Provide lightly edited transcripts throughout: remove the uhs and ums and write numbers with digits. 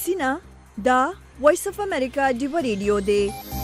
سینا دا وایس اف امریکا دیو ریډیو دی.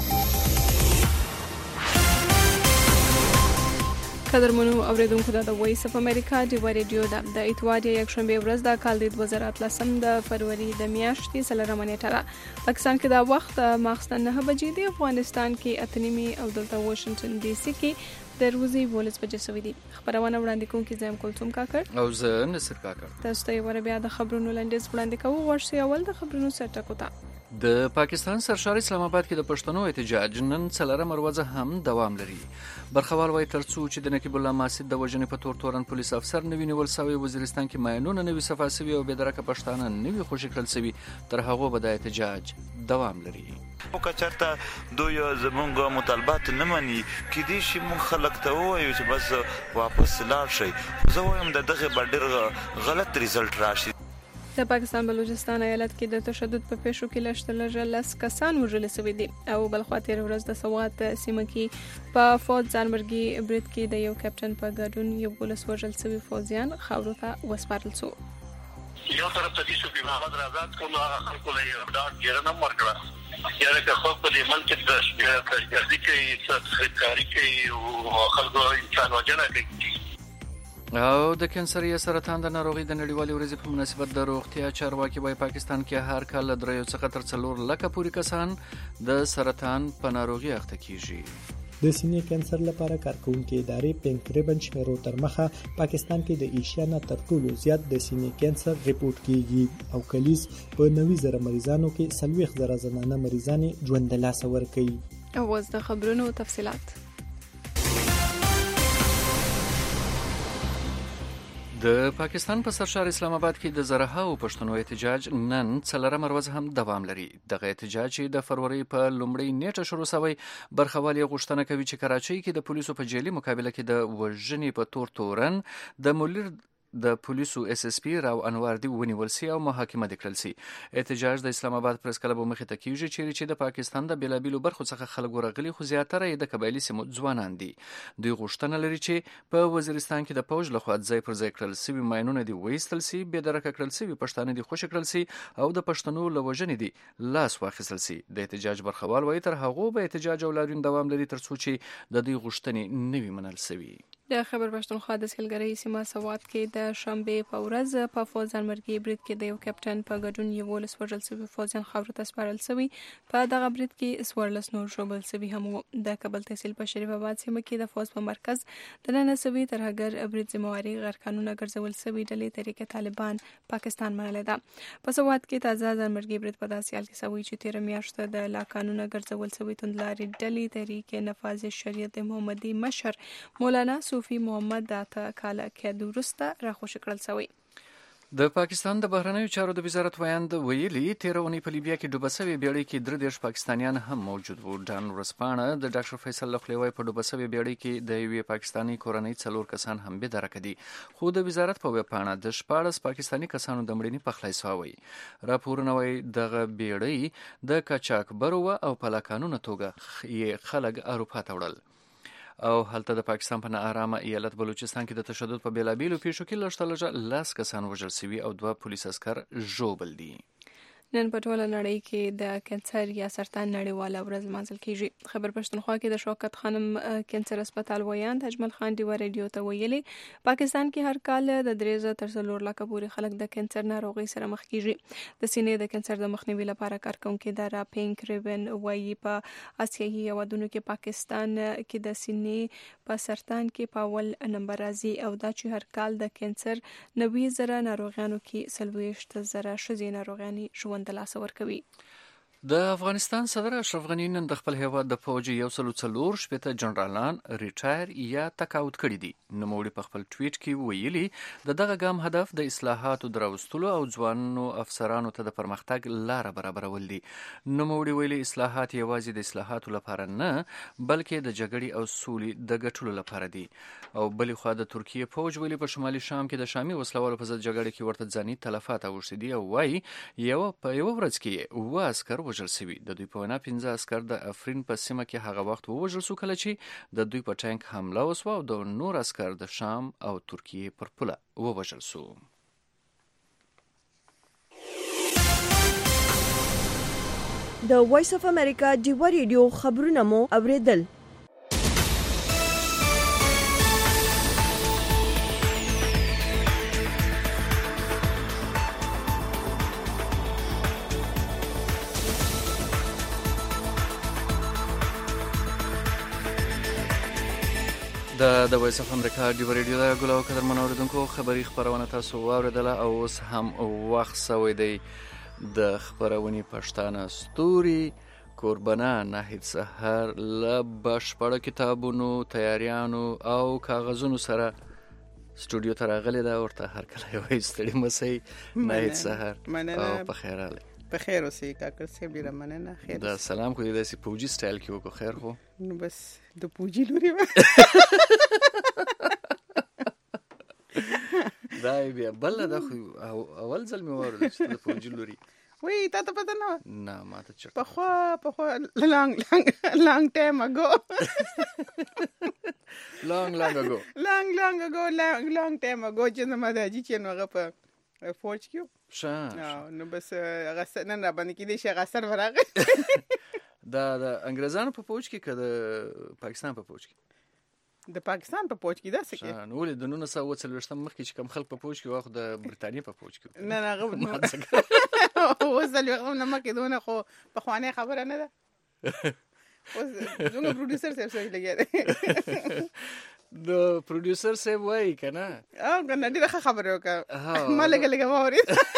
قدرمنو اوریدونکو د وایس اف امریکا دیو ریډیو د اتوار یکشنبه ورځ د کال 2013 د فروری د میاشتې څلورمه نیټه ده. پاکستان کې دا وخت ماخستن 9 بجې دی، افغانستان کې اتنیمي او دلته واشنگټن ډي سي کې د روزي 12 بجې شوې دي. خبرونه وړاندې کوونکی زم کلثوم کاکړ او زه نصر کاکړ. تاسو ته ور بیا د خبرونو لاندې وړاندې کوو. ورشي اول د خبرونو سرټکو ته. د پاکستان سرشار اسلام آباد کې د پښتنو احتجاج نن څلورمه ورځ هم دوام لري. برخوال وایي ترڅو چې د نقیب الله ماسد د وژنې په تورن پولیس افسر نوی نیول شوی، وزیرستان کې ماینونه نوی صفاسوي او بېدرکه پښتانه نوی خوشی کړل شوی، تر هغه به د احتجاج دوام لري. او کچرته دوی زمونږ مطالبات نه مني کې دي چې مونږ خلک ته وایو چې بس واپس لاړ شي. زه وایم د دغه ډېر غلط ریزلټ راشي. د پاکستان بلوچستان ایالت کې د تشدد په پیښو کې لشتلجه لس کسان وژل شوي دي او بل خوا تیر ورځ د سوات سیمه کې په فوج ځانمرګي برید کې د یو کپټن په ګډون یو پولیس وژل شوی فوجیان خاورو ته وسپارل شو. یو طرف ته چې په محمد آزاد کوم هغه خلکو له یو ډاټ ګرنه ورکړه یاره که خو په دې ملک کې د ځګړي کې سرکاري کې او خلکو انسان وجنه کوي. او د کینسر یا سرطان د ناروغي د نړیوالې ورځې په مناسبت د روغتیا چارواکي وايي پاکستان کې هر کال له 3 څخه تر 4 لکه پورې کسان د سرطان په ناروغي اخته کیږي. د سینې کینسر لپاره کارکونکو ادارې پینک ریبن شمیرو تر مخه پاکستان کې د ایشیا نه تر ټولو زیات د سینې کینسر ریپورت کیږي او کلیز په 90,000 مریضانو کې 40,000 زنانه مریضان ژوند له لاسه ورکوي. اوس د خبرونو تفصيلات. د پاکستان په سرشار اسلام آباد کې د زرهاو پښتنو احتجاج نن څلورمه ورځ هم دوام لري. دغه احتجاج چې د فروری په لومړۍ نیټه شروع شوی، برخوال یې غوښتنه کوي چې کراچۍ کې د پولیسو په جیلي مقابله کې د وژنې په تورن د مولر د پولیسو اس اس پی راو انوار دی ونیول سي او محاکمه وکړل سي. احتجاج د اسلام آباد پریس کلب مخې ته کیږي چې د پاکستان د بیلابیلو برخو څخه خلک ورغلي، خو زیاتره د قبایلی سیمو ځوانان دي. دوی غوښتنه لري چې په وزیرستان کې د فوج لخوا ځای پر ځای کړل سوي ماینونه دی وایستل سي، بېدرکه کړل سوي پښتانه دی خوشی کړل سي او د پښتنو لوژنې دی لاس واخیستل سي. د احتجاج برخوال وایي تر هغه به احتجاج او لاریون دوام لري ترڅو چې د دوی غوښتنې نوي منل سوي. د خبر پښتونخوا د سیلګرۍ سیمه سوات کې د شنبه په ورځ په فوج ځانمرګي برید کې د یو کپټن په ګډون یو ولس وژل شوی فوجیان خاورو ته سپارل شوی. په دغه برید کې 14 نور شوبل شوی هم وو. د کابل تحصیل په شریف آباد سیمه کې د فوج په مرکز د نن سوي ترهګر برید ذمہواری غیر قانوني ګرځول شوی ډلې طریقې طالبان پاکستان منلې ده. په سوات کې تازه ځانمرګي برید په داسې حال کې شوی چې 13 میاشتې د لا قانوني ګرځول شوی توندلاري ډلې طریقې نفاذ شریعت محمدي مشر مولانا صوفي محمد داته کاله کې درسته راخوش کړل شوی. د پاکستان د بهرنیو چارو د وزارت ویاند ویلي 13 اونۍ په لیبیا کې ډوبه شوې بیړۍ کې 3 پاکستانیان هم موجود وو. ډان ورسپانه د ډاکټر فیصل لخلوی په ډوبه شوې بیړۍ کې د یوې پاکستاني کورنۍ 4 کسان هم بېدرکه دي، خو د وزارت په ویبپاڼه د 14 پاکستاني کسانو د مړینې پخلی شوی. راپورونه وایي دغه بیړۍ د قاچاقبرو او په لاقانونه توګه یې خلک اروپا ته وړل. او هلته د پاکستان په ناارامه ایالت بلوچستان کې د تشدد په بیلابیلو پیښو کې لږترلږه 10 کسان وژل شوي او 2 پولیس عسکر ژوبل دي. نن په ټوله نړۍ کې د کینسر یا سرطان نړیواله ورځ لمانځل کیږي. خبر پښتونخوا کې د شوکت خانم کینسر هسپتال ویاند اجمل خان دیو ریډیو ته ویلي پاکستان کې هر کال د 3 تر 4 لکه پورې خلک د کینسر ناروغي سره مخ کیږي. د سینې د کینسر د مخنیوي لپاره کارکونکو اداره پینک ریبن وایي په آسیایي هیوادونو کې پاکستان کې د سینې په سرطان کې په اول نمبر راځي او دا چې هر کال د کینسر 90,000 ناروغانو کې 40,000 ښځې ناروغاني ژوند د لاس ورکوي. د افغانستان صدر اشرف غنی نن د خپل هیواد د فوج 140 شپېته جنرالان ریټایر یا تقاعد کړي دي. نوموړي په خپل ټویټ کې ویلي د دغه ګام هدف د اصلاحاتو دراوستلو او ځوانو افسرانو ته د پرمختګ لاره برابرول دي. نوموړي ویلي اصلاحات یوازې د اصلاحاتو لپاره نه بلکې د جګړې او سولې د ګټلو لپاره دي. او بلې خوا د ترکیه فوج ویلي په شمالي شام کې د شامي وسلوالو په ضد جګړه کې ورته ځاني تلفات اوښتي دي او وایي په یو ورځ کې 9 عسکر وژل شوي. د دوی په وینا 15 عسکر د افرین په سیمه کې هغه وخت ووژل شو کله چې د دوی په ټانک حمله وسوه او د نور عسکر د شام او ترکیه پر پوله ووژل شو. د وایس اف امریکا ډیوا ریډیو خبرونه مو اوریدل. د وایس اف امریکا ډیوا ریډیو د ګلو قدرمن اوریدونکو خبری خبرونه تاسو واوریدله او اوس هم وخت سوی دی د خبرونې پښتانه ستوري قربانه ناهید سحر له بشپړ کتابونو تیاریانو او کاغذونو سره سټوډیو ته راغلی دا ورته هر کله یو ستړي مسئ ناهید سحر او په خیر راغلی. په خیر اوسئ کاکړ صاحب ډیره مننه. خیر دا سلام خو دې داسې پوجي سټایل کې وکړو. خیر خو نو بس د پوجي لوري دا بیا بل دا خو اول ځل مې واورل چې د پوجي لوري وای تا ته پته نه ما ته چرته په خو لانګ ټایم اگو لانګ ټایم اگو چې نو ما د اجي چې نو هغه په فوج کې نو بس هغه نن را باندې کې دي چې هغه سر ورغه د انګريزانو په فوج کې که د پاکستان په فوج کې د پاکستان په فوج کې دا څه کې نو ولې د 1940 مخکې چې کم خلک په فوج کې واخو د برتانیې په فوج کې نه هغه وصل یو نه مکه دونه خو په خوانه خبره نه ده اوس زموږ پروډوسر صاحب سره لګیا د پروډوسر صاحب وای کنه کنه ډیره خبره وکړه ما لګا ووري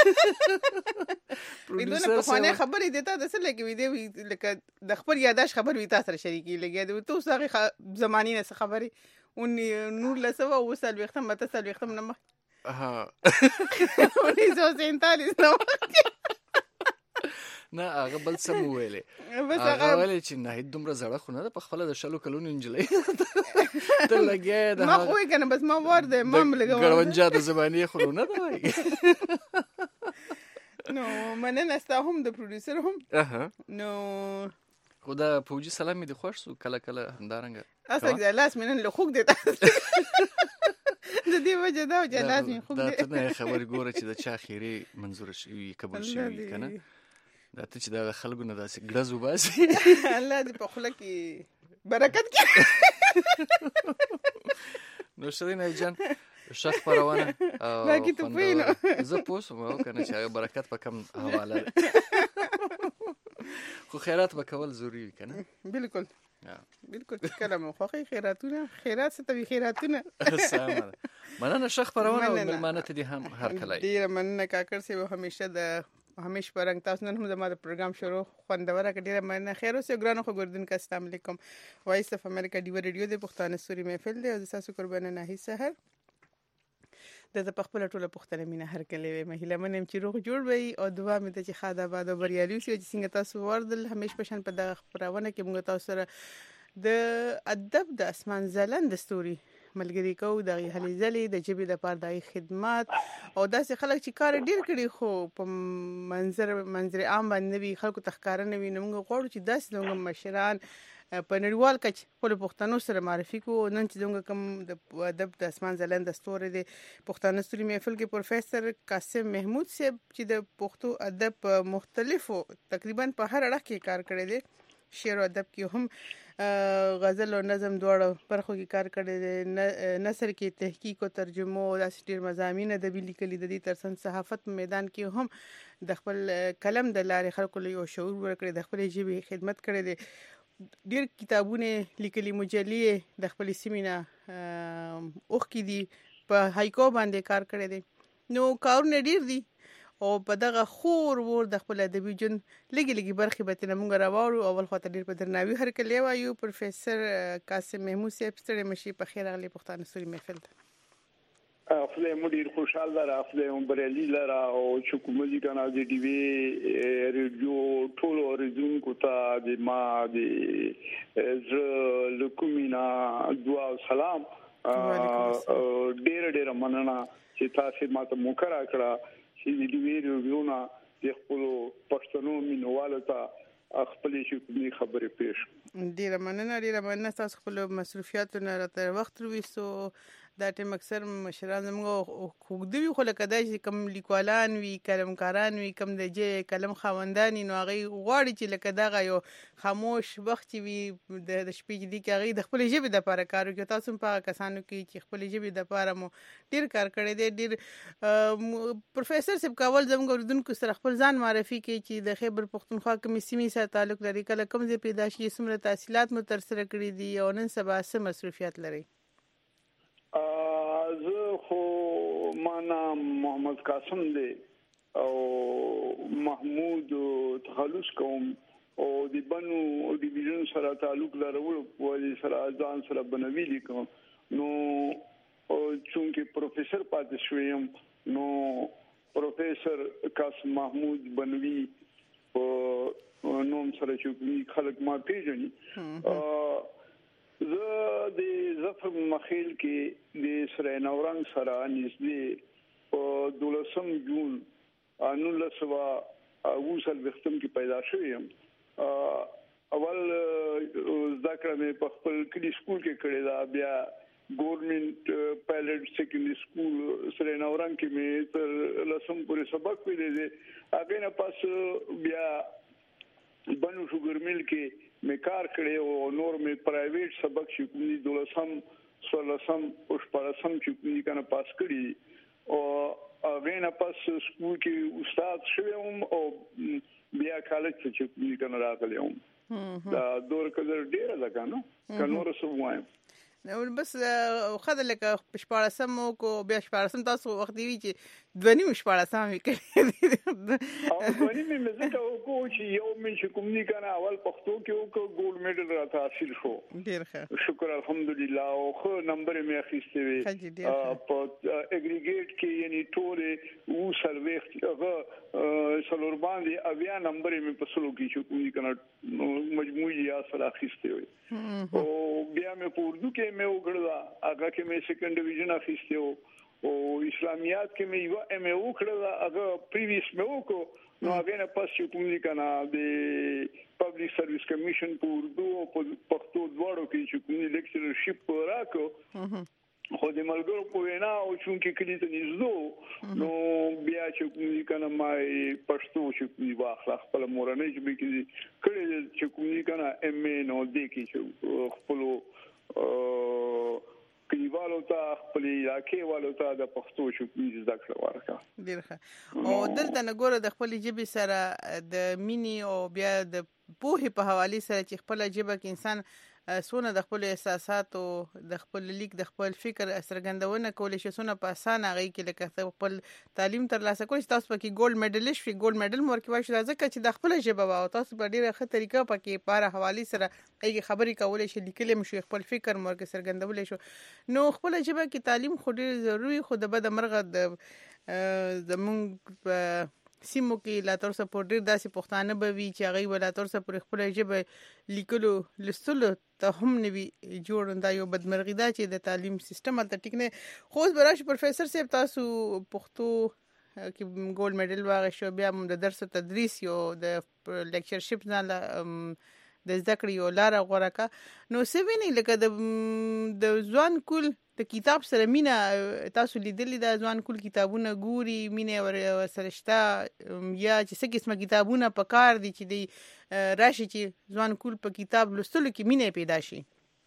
پروډوسر په خوانه خبرې دیتا د څه لګوي دی لکه د خبر یاداش خبر وي تاسو سره شریکي لګیا دی ته اوسه زمانی نه خبرې اون نور لسوا وصل وختم متصل وختم نه نه هغه بل سم ویلې هغه ویلې چې نه دومره زړه خو نه ده په خپل د شلو کلونو انجلۍ ته لګیا ده ما خو کنه بس ما ورده ما لګا ګړونجا د زماني خو نه ده نو مننه ستاسو د پروډوسر هم نو خدا پوجي سلام دې خوښ سو کله کله همدارنګه اصل لاس منن له خوګ دیتا د دې وجه دا چې لازم خوګ دی دا ته خبر ګوره چې د چا خیری منظور شي قبول شي کنه دا ته چې دا خلکو نه داسې ګړز وباسي الله دې په خله کې برکت کړي نو شرین جان شخ پروانه باقي ته پینو زه پوسم او کنه چې برکت په کم حواله خو خیرات وکول ضروری کنه بالکل کلام خو خیراتونه خیرات ستوي خیراتونه سلام مننه شخ پروانه او ملمانه ته دي هم هر کله ډیر مننه کاکړ سی همیشه د همیش پرنګ تاسو نن هم زموږ د پروګرام شروع خوندوره کډیره مننه. خیر اوسه ګرانو خو ګردون کا السلام علیکم. وایس اف امریکا ډیوا ریډیو د پښتانه سوري محفل دی او تاسو قربانه نه سحر د خپل ټوله پښتنه مینه هر کله وي مهله منم چې روغ جوړ وي او دعا مې ته چې خاطر باد او بریالي شي چې څنګه تاسو وردل همیش پشن په دغه خبرونه کې موږ تاسو سره د ادب د اسمان زلند ستوري ملګری کو د هلي ځلې د جبې د پردای خدمات او داسې خلک چې کار ډیر کړي خو په منظر عام باندې وی خلکو تخکار نه وي موږ غواړو چې داسې موږ مشران په نړیوال کچ خپل پښتنو سره معرفي کو نن چې موږ کوم د ادب د اسمان زلند ستوري د پښتنو ستوري محفل کې پروفیسور قاسم محمود صاحب چې د پښتو ادب مختلفو تقریبا په هر اړه کې کار کړی دی شعر او ادب کې هم غزل او نظم دواړه برخو کې کار کړی دی نثر کې تحقیق او ترجمه او داسې ډیر مضامین ادبي لیکلي د دې ترڅنګ صحافت میدان کې هم د خپل قلم د لارې خلکو له یو شعور ورکړي د خپل ژبې خدمت کړی دی ډیر کتابونه لیکلي مجلې د خپل سیمینه اوخ کې دي په هایکو باندې کار کړی دی نو کارونه ډیر دي او په دغه خور ور د خپل ادبي جون لګي برخې به تنه مونږ راوړو اول خاطر ډیر په درناوي هر کله وایو پروفیسور قاسم محمود صاحب ستړي مشي په خیر غلي پښتانه سوري محفل ته خپل مدیر خوشاله را خپل برالي لرا او چکوملي کنه د ډي وي ریډیو ټول اورزون کوتا د ما د ز لکومینا دعا سلام ډیر مننه چې تاسو ماته موکرا کړه چې د ویډیو نه د خپل پښتنو مینوالو ته خپل شي خبرې پیښ ډیر مننه تاسو خپل مصروفیات نه راته وخت ورويستو دا ټیم اکثر مشران زموږ خوږدوي خو لکه دا چې کوم لیکوالان وي قلمکاران وي کوم د قلم خاوندان نو هغوی غواړي چې لکه دغه یو خاموش وخت چې وي د شپې چې دي کې هغوی د خپلې ژبې دپاره کار وکړي. تاسو هم په هغه کسانو کې چې خپلې ژبې دپاره مو ډېر کار کړی دی. ډېر پروفیسر صاحب کول زموږ اورېدونکو سره خپل ځان معرفي کړي چې د خیبر پښتونخوا کومې سیمې سره تعلق لري، کله کوم ځای پیدا شي، څومره تحصیلات مو ترسره کړي دي او نن سبا څه مصروفیات لري. زه خو ما نام محمد قاسم دی او محمود تخلص کوم او د بنو ډیویژن سره تعلق لرم او د سره ځان سره بنوي لیکم. نو چونکه پروفیسر پاتې شوم نو پروفیسر قاسم محمود بنوي او نوم سره چې خلک ما پیژني. زه د ظفر مخیل کې د سره نورنګ سره نږدې په 12 جون 1920 کې پیدا شوم. اول ذکر مې په خپل کلی سکول کې کړی دا، بیا ګورنمنت پایلټ سیکنډري سکول سره نورنګ کې مې تر لسم پورې سبق ویلې دي. هغه نه پس بیا بنو شوګر مل کې مې کار کړی او نور مې پرایویټ سبق چې کوم دي 12 16 او 14 چې کوم دي کنه پاس کړی او هغه نه پس سکول کې استاد شوم او بیا کالج چې کوم دي کنه راغلم. دا دور کډر ډیره ده کنه کنور سو وایم نو بس خدای لکه 14 کو بیا 14 تاسو وخت دی چې 2.14 مې کړی او ونی مې مزه کو چې یو مې کوم دي کنه اول پښتو کې او ګولډ میډل راته حاصل شو. ډیر ښه شکر الحمدلله او خو نمبر مې اخیسته وي په اګریګیټ کې یعنی ټول او سرویخت هغه سلور باندې اویا نمبر مې په سلو کې چې کوم دي کنه مجموعي یا سره اخیسته وي. او بیا مې په اردو کې مې وګړه هغه کې مې سیکنډ ډیویژن اخیسته او اسلامیات کې مې یو ام او کړل هغه پریویس مې وکړو. نو هغه نه پس چې کوم دي کنه د پبلک سرویس کمیشن په اردو او پښتو دواړو کې چې کوم لیکچرشپ راکو خو د ملګرو په وینا او چونکې کلی ته نږدې نو بیا چې کوم دي کنه ما پښتو چې کوم دي واخله خپل مورنۍ چې به کې کړي چې کوم دي کنه ام نو د کې چې خپل کلیوالو ته خپل علاقې والو ته د پښتو چې زده کړه ورکړه. ډیر ښه. او دلته نګوره د خپل ژبې سره د مینی او بیا د پوهې په حواله سره چې خپل ژبه کې انسان سونه د خپل احساسات او د خپل لیک د خپل فکر څرګندونه کولای شي سونه په اسانه غي کې لکه خپل تعلیم ترلاسه کولای تاسو پکې ګولډ میډل شي ګولډ میډل ورکوي شي ځکه چې د خپل ژبه او تاسو په ډیره ښه طریقه پکې په حواله سره ایږي خبرې کولای شي لیکل مشي خپل فکر مرګ څرګندولای شو. نو خپل ژبه کې تعلیم خو ډیر ضروری خو د بد مرغه د زمونږ سیمو کې لا تر څه پورې ډیر داسې پښتانه به وي چې هغه ولا تر څه پورې خپل ژبه لیکلو لستلو ته هم نه وي جوړ. دا یو بدمرغي ده چې د تعلیم سیستم ته ټیک نه. خو براش پروفیسر صاحب تاسو پښتو کې ګولډ میډل واغښو بیا د درس تدریس یو د لیکچرشپ نه د زده کړې یو لار غوړه کا. نو څه ویني لکه د ځوان کول د کتاب سره مینا تاسو لیدلې د ځوان کول کتابونه ګوري مینه ور سره شته یا چې څه قسمه کتابونه په کار دي چې دی راشي چې ځوان کول په کتاب لوستلو کې مینه پیدا شي.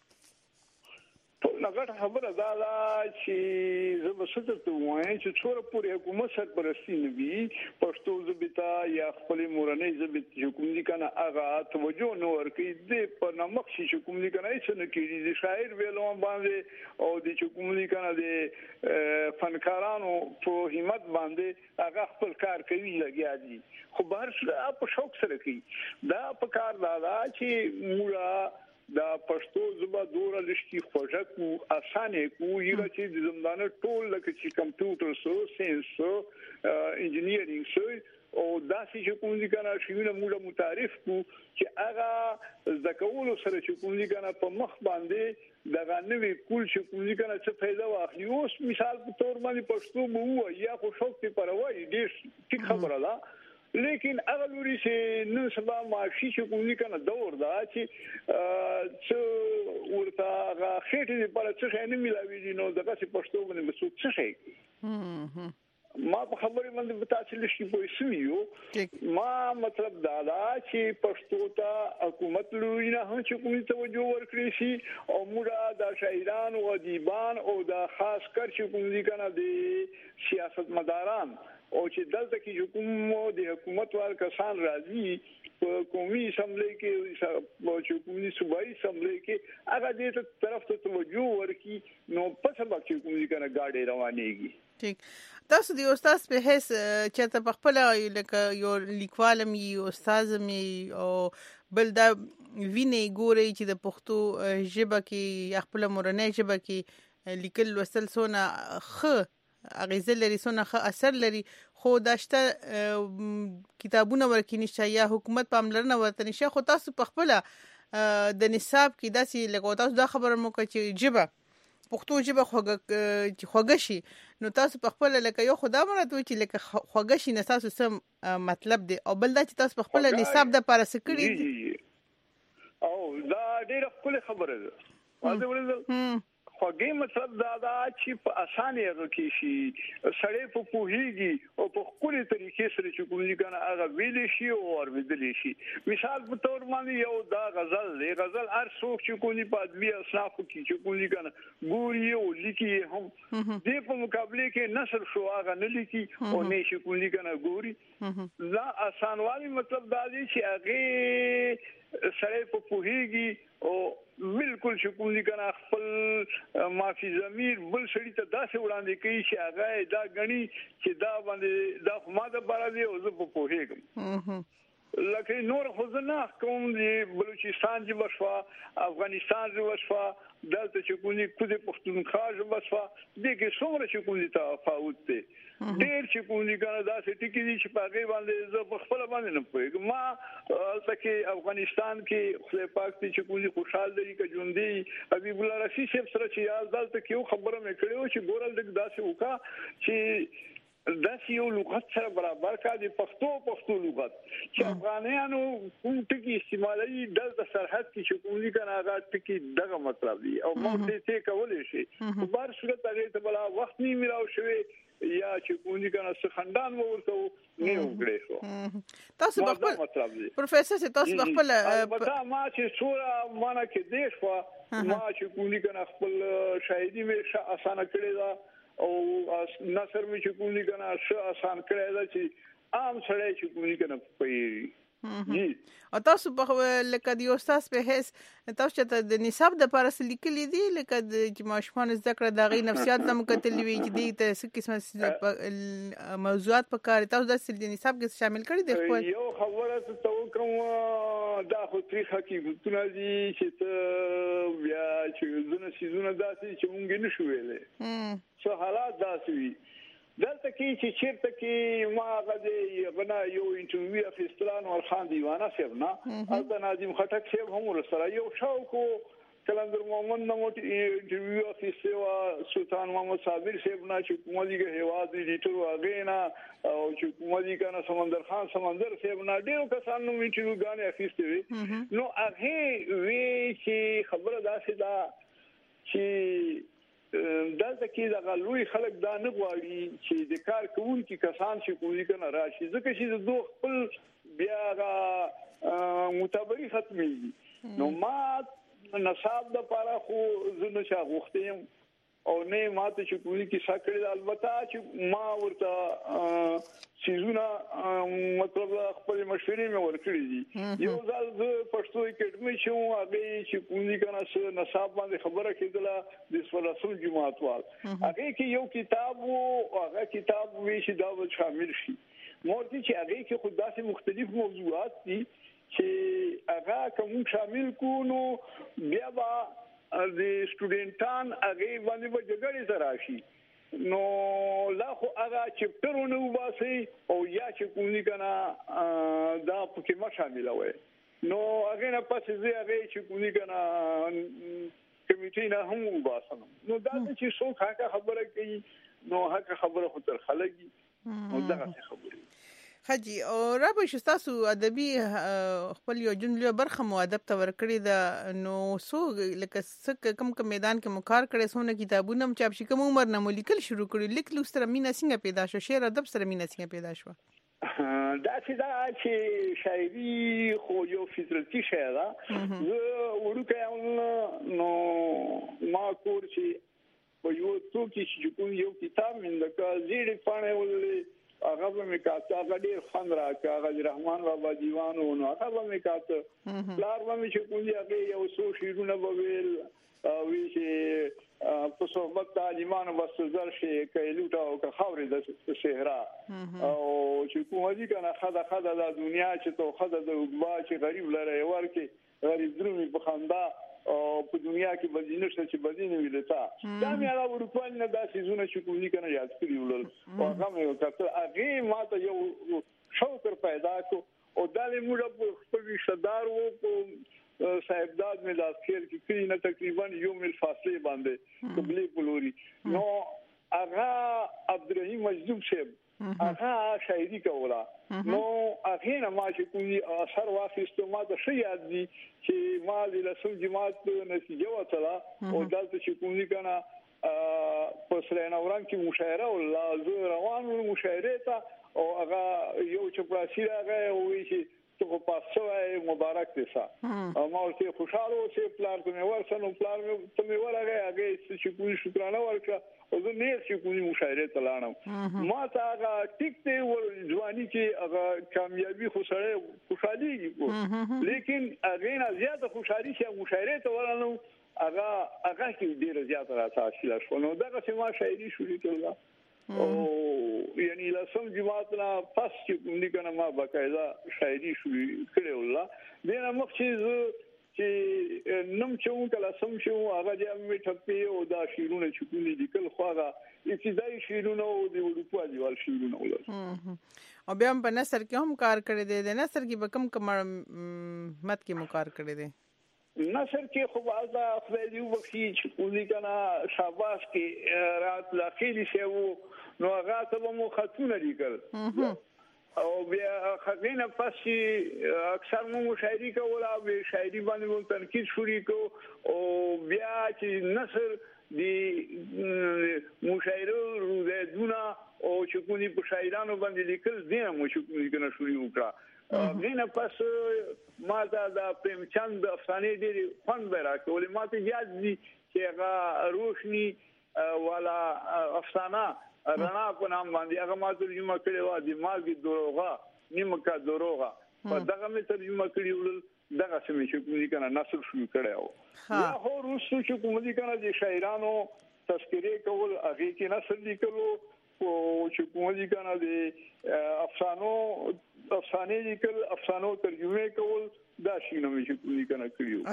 نګټ خبره دا چې زه به څه ته وایم چې څوره پورې حکومت سرپرستی نه وي پښتو ژبه یا خپل مورنۍ ژبه چې کوم دي کنه هغه توجه نه ورکړي د په نمک چې کوم دي کنه هیڅ نه کیږي. د شاعر ویلو باندې او د چې کوم دي کنه د فنکارانو په همت باندې هغه خپل کار کوي لګیا دي خو بهر څه په شوق سره کوي. دا په کار دا چې موږ دا پښتو ژبه دوره لشتي خوږه کو اسانه کو یو چې د زمانه ټول لکه چې کمپیوټر سو ساينس سو انجینیرینګ سو او دا چې کوم دي کنه شیونه موږ متعارف کو چې هغه زکول سره چې کوم دي کنه په مخ باندې دا غنوي کول چې کوم دي کنه څه پیدا واخلي. اوس مثال په تور باندې پښتو مو یا خو شوق ته پروايي ډېر ټیک خبره ده لیکن هغه لوري چې نن سبا معاشي چې کومي کنه دور دا چې ورته هغه خېټه لپاره څه نه ملاوي نو دغه څه پښتو باندې مسو څه شي ما په خبرې باندې تاسو لشي پوښتنه ما مطلب دا چې پښتو ته حکومت لوري نه هم چې کومي توجه ورکړي شي او موږ د شاعران او ادیبان او د خاص کر چې کومي کنه د سیاست مداران او چې دلته کې حکومت د حکومت وال کسان راځي په قومي اسمبلی کې چې کومي صوبایي اسمبلی کې هغه دې طرف ته توجه ورکړي نو په سبب چې کومي کنه گاډي روانيږي. ٹھیک تاسو د استاد په هیڅ چې ته خپل لکه یو لیکوال می استاد می او بل دا ویني ګوري چې د پښتو ژبه کې خپل مورنۍ ژبه کې لیکل وسل سونه خ اغیزه لري سونه خ اثر لري خو داشته کتابونه ورکې نشه یا حکومت پاملرنه ورته نشه خو تاسو په خپل د نصاب کې داسې لکه تاسو دا خبره مو کوي چې ژبه پښتو ژبه خوږه شي نو تاسو په خپل لکه یو خدا مراد وي چې لکه خوږه شي نه تاسو سم مطلب دی او بل دا چې تاسو په خپل نصاب د پاره سکړي او دا ډیره خپل خبره ده واځه ولې خوږه مطلب دا چې په اسانه رکی شي سړی په پوهیږي او په خپل طریقې سره چې کومې کنه هغه ویل شي او اوریدل شي. مثال په تور باندې یو دا غزل هر څوک چې کومې په ادبي اصناف کې چې کومې کنه ګوري او لیکي هم دې په مقابله کې نثر شو هغه نه لیکي او نه شي کومې کنه ګوري دا اسانوالي مطلب دا دی چې هغه سړی په پوهیږي او بالکل شکول دي کنه خپل معافي ضمیر بل سړی ته داسې وړاندې کوي چې هغه دا غني چې دا باندې دا خو ما د بارا دی او زه په پوهیږم لکه نور خو نه کوم دی بلوچستان چې وشوا افغانستان چې وشوا دلته چې کومي کوزه پښتونخوا چې وشوا دغه څومره چې کومي تفاوت دی ډېر چې کومي کنه دا ټکی دي چې په غي باندې زه په خپل باندې نه پوهیږم ما تلته افغانستان کې خدای پاک دې چې کومي خوشحال دي کې ژوندۍ حبیب الله رشید صاحب سره چې یاد دلته کې خبره مې کړې چې ګورل دغه داسې وکا چې دا یو لغت سره برابر کا دي پښتو لغت چې افغانانو کوم ټکی استعمالي دلته سرحد کې چې کومي کنه هغه ټکی دغه مطلب دی او موږ دې کولای شي په بار صورت هغه ته بلا وخت نه ملاو شوی یا چې کومي کنه سخندان ورته نه وګړي شو تاسو خپل مطلب دی پروفیسور تاسو خپل ما چې صورت مانه کې دیش وا ما چې کومي کنه خپل شاهدی مې اسانه کړی دا او نصر می چې کومي کنه آسان کړی دا چې عام سړی چې کومي کنه پي او تاسو په لکه د استاد په هیڅ تاسو ته د نصاب د پارس لیکلي دي لکه د ماشومان ذکر د غي نفسیات زمو کتلې وي چې د څه قسمه موضوعات په کار تاسو د نصاب کې شامل کړی دي خو یو خبره ته کوم دا خو تاریخ حقیقتونه دي چې بیا چې زونه سيزونه داسې چې مونږ نه شو ویلې څه حالات داسې وي دلته کې چې چیرته کې ما غږی غنا یو انټرویو اخیستلان ور خان دیوانه سیبنا البته ناظم خټک سیب هم سره یو شاوکو کلندر محمد نو انټرویو اخیستوا سلطان محمد صابر سیبنا چې کومدیګه هواد ایډیټر واغینا او چې کومدیګه سمندر خان سمندر سیبنا ډیرو کسانو انټرویو غانې اخیستوي نو هغه وی چې خبره داسې دا چې دلته کې د غلوی خلک دا نه غواړي چې د کار کوونکي کسان چې کوي کنه راشي ځکه چې د دوه خپل بیا غا متبري ختمي نو ما نصاب د پاره خو زنه چا غوښتم او نه ماته چې کوي کې ساکړه البته چې ما ورته سيزونه مطلب خپل مشورې مې ورکړې دي یو ځل د پښتو اکیډمي شو هغه چې کومي کنه څه نصاب باندې خبره کېدله د سولاسون جماعت وال هغه کې یو کتاب او هغه کتاب وی شي دا شامل شي مورتي چې هغه کې خود داسې مختلف موضوعات دي چې هغه کوم شامل کو نو بیا با د سټوډنټان هغه باندې به جګړې سره شي نو لا خو هغه چپټرونه وباسي او یا چې کومي کنه دا پکې ما شامل وي نو هغه نه پاتې زی هغه چې کومي کنه کمیټې نه هم وباسم نو دا چې څوک هغه خبره کوي نو هغه خبره خو تر خلګي نو دا څه خبره حجي او را به شتاسو ادبي خپل یو جمله برخه مو ادب ته ورکړی دا نو سو لکه کم میدان کې مکار کړي سونه کتابونه هم چاپ شي کوم عمر نه لیکل شروع کړي لیک لوستره مینا څنګه پیدا شو شعر ادب سره مینا څنګه پیدا شو دا چې شاعري خو یو فطرتي شی ده زه ورکه نو ما کور چې په یو توکی چې کوم یو کتاب من لکه زیړې پانه ولې هغه به مې کاته هغه ډېر خوند راکړ هغه رحمان بابا دیوانو نو هغه به مې کاته پلار به مې چې کوم هغه یو څو شعرونه به ویل وی چې په صحبت تعلیمانو وسزر شي کایلوټا او که خاورې د صحرا او چې کوم دي کنه خدا د دنیا چې تو خدا د وګبا چې غریب لره ورکه غریب درومي په خندا او په دنیا کې بدینه چې بدینه ویلتا دا مې هغه ورپان نه داسې زونه چې کوم دي کنه یاد کړی ولل او هغه مې کتل هغه ماته یو شوق پیدا کو او دالې موږ په شدار وو په صاحبداد مې د اخر کې کړي نه تقریبا یو مل فاصله باندې قبلي پلوري نو هغه عبدالرحیم مجذوب صاحب هغه شاعري کوله نو هغه نه ما چې کومي اثر واخیستو ما د شي یاد دي چې ما د لسم جماعت نتیجه وته او دلته چې کومي کنه په سرینوران کې مشاعره او لازم روانو مشاعره ته او هغه یو چپړاسي راغی او وی چې تو په پاسه مبارک دي سا او ما ورته خوشاله اوسې پلان ته مې ورسنو پلان ته مې ورغی هغه چې کومي شکرانه ورکړه او زه نه چې کومي مشاعره ته لاړم ما ته هغه ټیک ته ځواني کې هغه کامیابی خوشالي لیکن هغه نه زیاته خوشالي چې مشاعره ته ورانو هغه کې ډیر زیاته راځي شو نو دا چې ما شاعري شروع کړل او یعنی لسم جماعت نه پس چې کوم دي کنه ما باقاعده شاعري شروع کړې ولا دینه مخ چې نم چون کله سم شو هغه د مې ټپې او دا شیرونه چې کوم دي لیکل خو هغه ابتدایي شیرونه او د اروپا دیوال شیرونه ولر او بیا هم په نثر کې هم کار کړی دی د نثر کې به کم مت کې مو کار کړی دی نثر کې خو دا خدای دې وبخي چې کوم دي کنه شاباش کې رات داخلي شو نو هغه ته مو خطونه لیکل او بیا خدینه پسې اکثر مو شاعري کوله او شاعري باندې مو تنقید شروع کو او بیا چې نثر دی مشاعره روزونه او چې کومي په شاعرانو باندې لیکل دي مو چې کومي کنه شروع وکړه دینه پس ما دا پرمچند افسانه دي فن برا کولې ما ته یاد دي چې هغه روشنی والا افسانه رڼا په نام باندې هغه ما ترجمه کړې و د مالګي دروغه نیمه دروغه په دغه مې ترجمه کړې ول دغه سمې چې کوم دي کنه نثر شروع کړو یا هو روسو چې کوم دي کنه د شاعرانو تذکره کول هغه کې نثر لیکلو او چې کوم دي کنه د افسانه لیکل افسانو ترجمه کول دا شي نو چې کوم دي کنه کړیو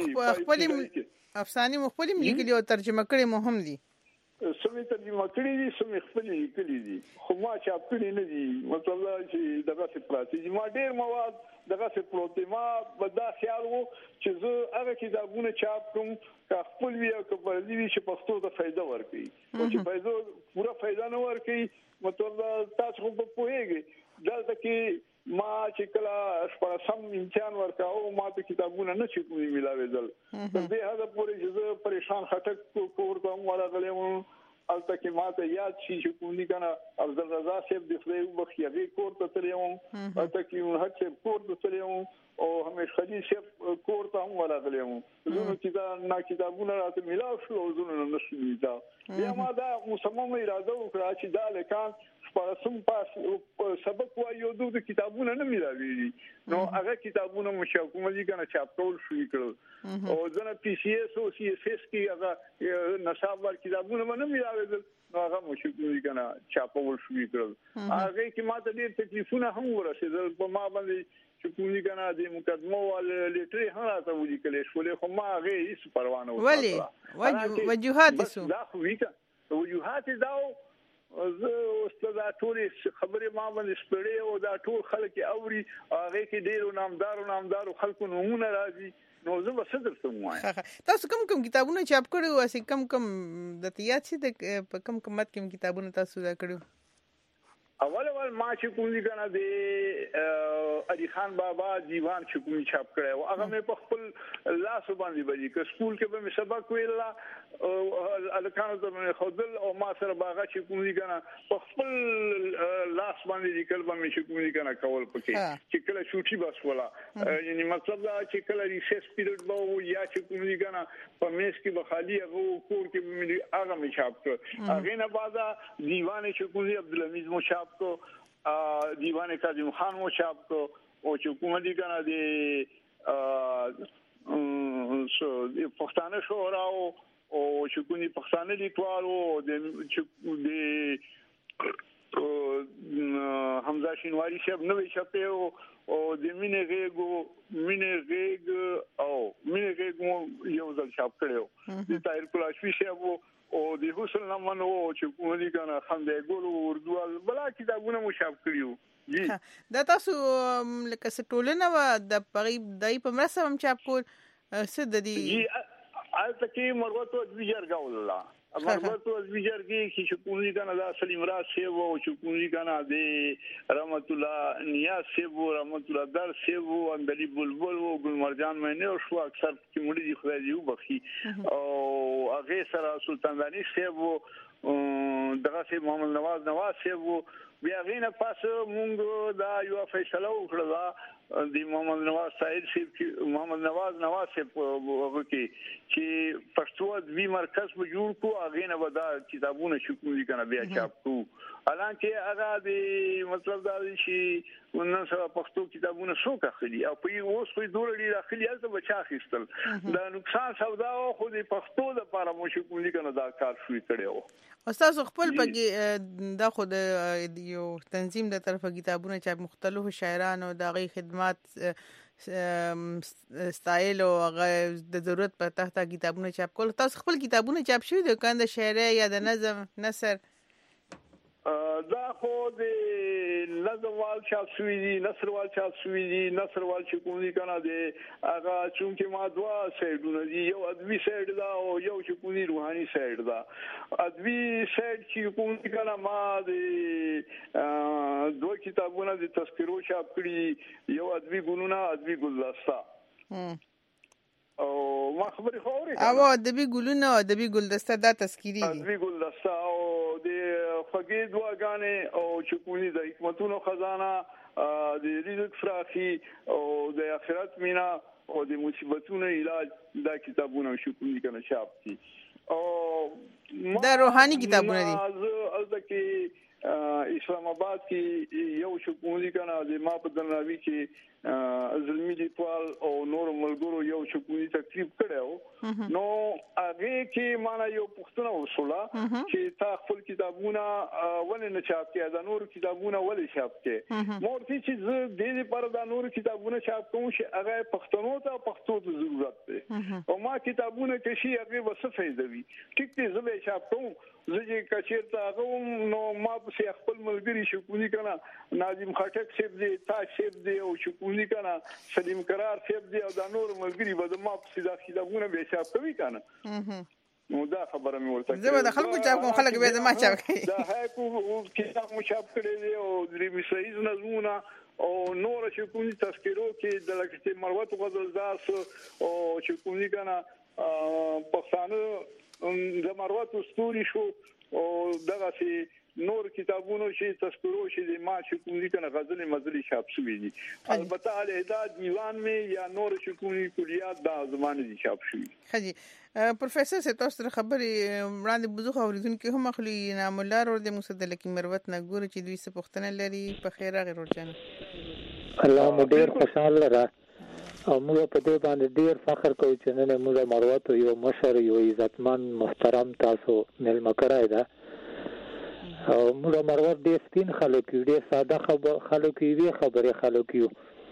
افسانه مخبل لیکلي او ترجمه کړي مهم دي سمې ترجمه کړې دي سمې خپل لیکلي دي خو ما چاپ کړی نه دي مطلب چې دغه څه پراته دي ما ډېر مواد دغه څه پروت ما بدا خیال وو چې زه هغه کتابونه چاپ کوم که خپل وی او کبر دي چې پښتو ته فائدہ ورکړي او چې پورا فائدہ نه ورکړي مطلب تاسو په پوهیږئ دلته کې ما چې کله شپږم امتحان ورکاو ما ته کتابونه نه چې کومې ملاوېدل تر دې حد پورې چې زه پریشان خټک کور کوم ولا غلم البته کې ما ته یاد شي چې کوم دي کنه افضل رضا صاحب د خپل بخیری کور ته تلم البته کې هر څه کور ته تلم او همیش خدي صاحب کور ته هم ولا غلم زه کتابونه راته ملاو شو او زه نه نشم دا بیا ما دا مصمم اراده وکړه چې دا لیکان پرسم پاس سبق وایو د کتابونو نه ملاوي نو هغه کتابونو مشاکومه دي کنه چاپ کول شو کړو او ځنه پی سی اس او سی اس اس کې هغه نصاب ور کتابونو نه ملاوي نو هغه مشاکومه دي کنه چاپ کول شو کړو هغه کې ماته ډېر تکلیفونه هم ورسېدل په ما باندې چې کومي کنه د مقدمه ول لیټري هم راته ودی کله شولې خو ما هغه هیڅ پروا نه ولی وجوهات سو دا خو ویکا وجوهات داو زه استاد ټول خبره ما باندې سپړې او دا ټول خلک اوري هغه کې ډیرو نامدارو خلکو نمونه راځي نو زه به صدر ته وایم تاسو کوم کتابونه چاپ کړو او کوم د تیات سي د کوم مت کوم کتابونه تاسو دا کړو اول ما چې کوم دي کنه د علي خان بابا دیوان چې کوم چاپ کړو هغه مې په خپل لاس باندې بلی ک سکول کې به مې سبق ویلا الکانو ته خودل او ما سره باغ چې کوم دي کنه په خپل لاس باندې لیکل به مې چې کوم دي کنه کول پکې چې کله شوټي بس ولا یعنی مطلب دا چې کله ریسس پیریډ به یا چې کوم دي کنه په میس کې به خالی هغه کور کې مې هغه مې چاپ کړ هغه نه بعد دیوان چې کوم دي عبدالحمید مو چاپ کو دیوان کاظم خان مو چاپ کو او چې کوم دي کنه د پښتانه شورا او چې کوم دي پښتانه لیکوالو د حمزه شینواری صاحب نوې چاپه او د مینه غیګ یو ځل چاپ کړو د طاهر کلاشوی صاحب او د حسن نمنو چې کوم دي کنه خندې ګورو اردو بلا کتابونه مو چاپ کړیو دا تاسو لکه ټولنه و د پغیب دای په مرسته هم چاپ کول څه د دې البته کې مرغوت او ویجرګا والله مرغوت او ویجرګي چې کوم دي کنه دا سلیم راز سی وو چې کوم دي کنه د رحمت الله نیاز سی وو رحمت الله در سی وو اندلی بلبل وو ګل مرجان مې نه شو اکثر چې مړي دي خدای دې وبخي او هغه سره سلطان دانی سی وو دغه سی محمد نواز سی وو بیا غینه پاس مونږ دا یو فیصله وکړه د محمد نواز صاحب هغه چې پښتو ادبي مرکز په جوړ کو هغه نه ودا کتابونه شکو دي کنه بیا چاپ کو حالانکه هغه د مطلب دا چې نن سره پښتو کتابونه څوک اخلي او په اوس په دوره لري اخلي هلته بچا خستل دا نقصان سودا خو د پښتو لپاره مو شکو دي کنه دا کار شوی کړو استاد خپل پکې دا خود یو تنظیم د طرفه کتابونه چې مختلفو شاعرانو د غي خدمات ستایل او هغه د ضرورت په تحت کتابونه چاپ کول تاسو خپل کتابونه چاپ شوی د کاند شاعري یا د نظم نثر دا خو د نظموال چاپ شوی دي نثروال چاپ شوی دي نثروال چې کوم دي کنه د هغه چونکه ما دوا سایډونه دي یو ادبي سایډ دا او یو چې کوم دي روحاني سایډ دا ادبي سایډ چې کوم دي کنه ما د دوه کتابونه د تذکرو چاپ کړي یو ادبي ګلونه ادبي ګلدسته او ما خبرې خوري او ادبي ګلونه او ادبي ګلدسته دا تذکری دي ادبي ګلدسته او د فقید واغانه او چکونی د حکمتونو خزانه د رزق فراخي او د آخرت مینا او د مصیبتونو علاج دا کتابونه شکونی کنه چاپ دي او دا روحاني کتابونه دي ځکه اسلام آباد کې یو شکونی کنه د ما په دناوی کې زلمی لیکوال او نور ملګرو یو شکونی تکلیف کړو نو هغه کې معنا یو پښتنه وصوله چې تا خپل کتابونه ولې نه چاپ کړي دا نور کتابونه ولې چاپ کړي مورتي چې د دې لپاره دا نور کتابونه چاپ کوم چې هغه پښتنو ته پښتو ته ضرورت ده او ما کتابونه کې شي هغه وسفه دی ټیک دې زه چاپ کوم زه کچیرته هغه نو ما په خپل ملګری شکونی کنه ناظم خټک صاحب دې تاج صاحب دې او شکونی کنه سلیم قرار صاحب دې او دا نور ملګری به ما په سیده کتابونه به چاپ کوي کنه نو دا خبره مې ورته زه به خلکو چاپ کوم خلک به ما چاپ کوي دا هاکو کتاب مو چاپ کړی دی او درې سایز نظمونه او نور شکونی تذکرو کې د لکه مروت غزلدار او شکونی کنه پښتانه د مروت استوري شو او دغه سي نور کتابونو چې تذکرو چې ما چې کوم دي کنه غزل مزلي چاپ شوی دي البته علیحده دیوان می یا نور چې کومي کلیات د زمانه دي چاپ شوی خجی پروفیسور سے تاسو خبري وړاندې بوزو اوریدونکو هم خپل نام الله ور د مصدل کی مروت نه ګور چې دوی څه پښتنه لري په خیره غیر ورجن الله مو ډیر خوشاله را او موږ په دې باندې ډیر فخر کوو چې نن موږ مروت یو مشر یو عزتمن محترم تاسو ملما کړای دا او موږ مروت ډیر سپین خلک یو ډیر ساده خلک یو خبره خلک یو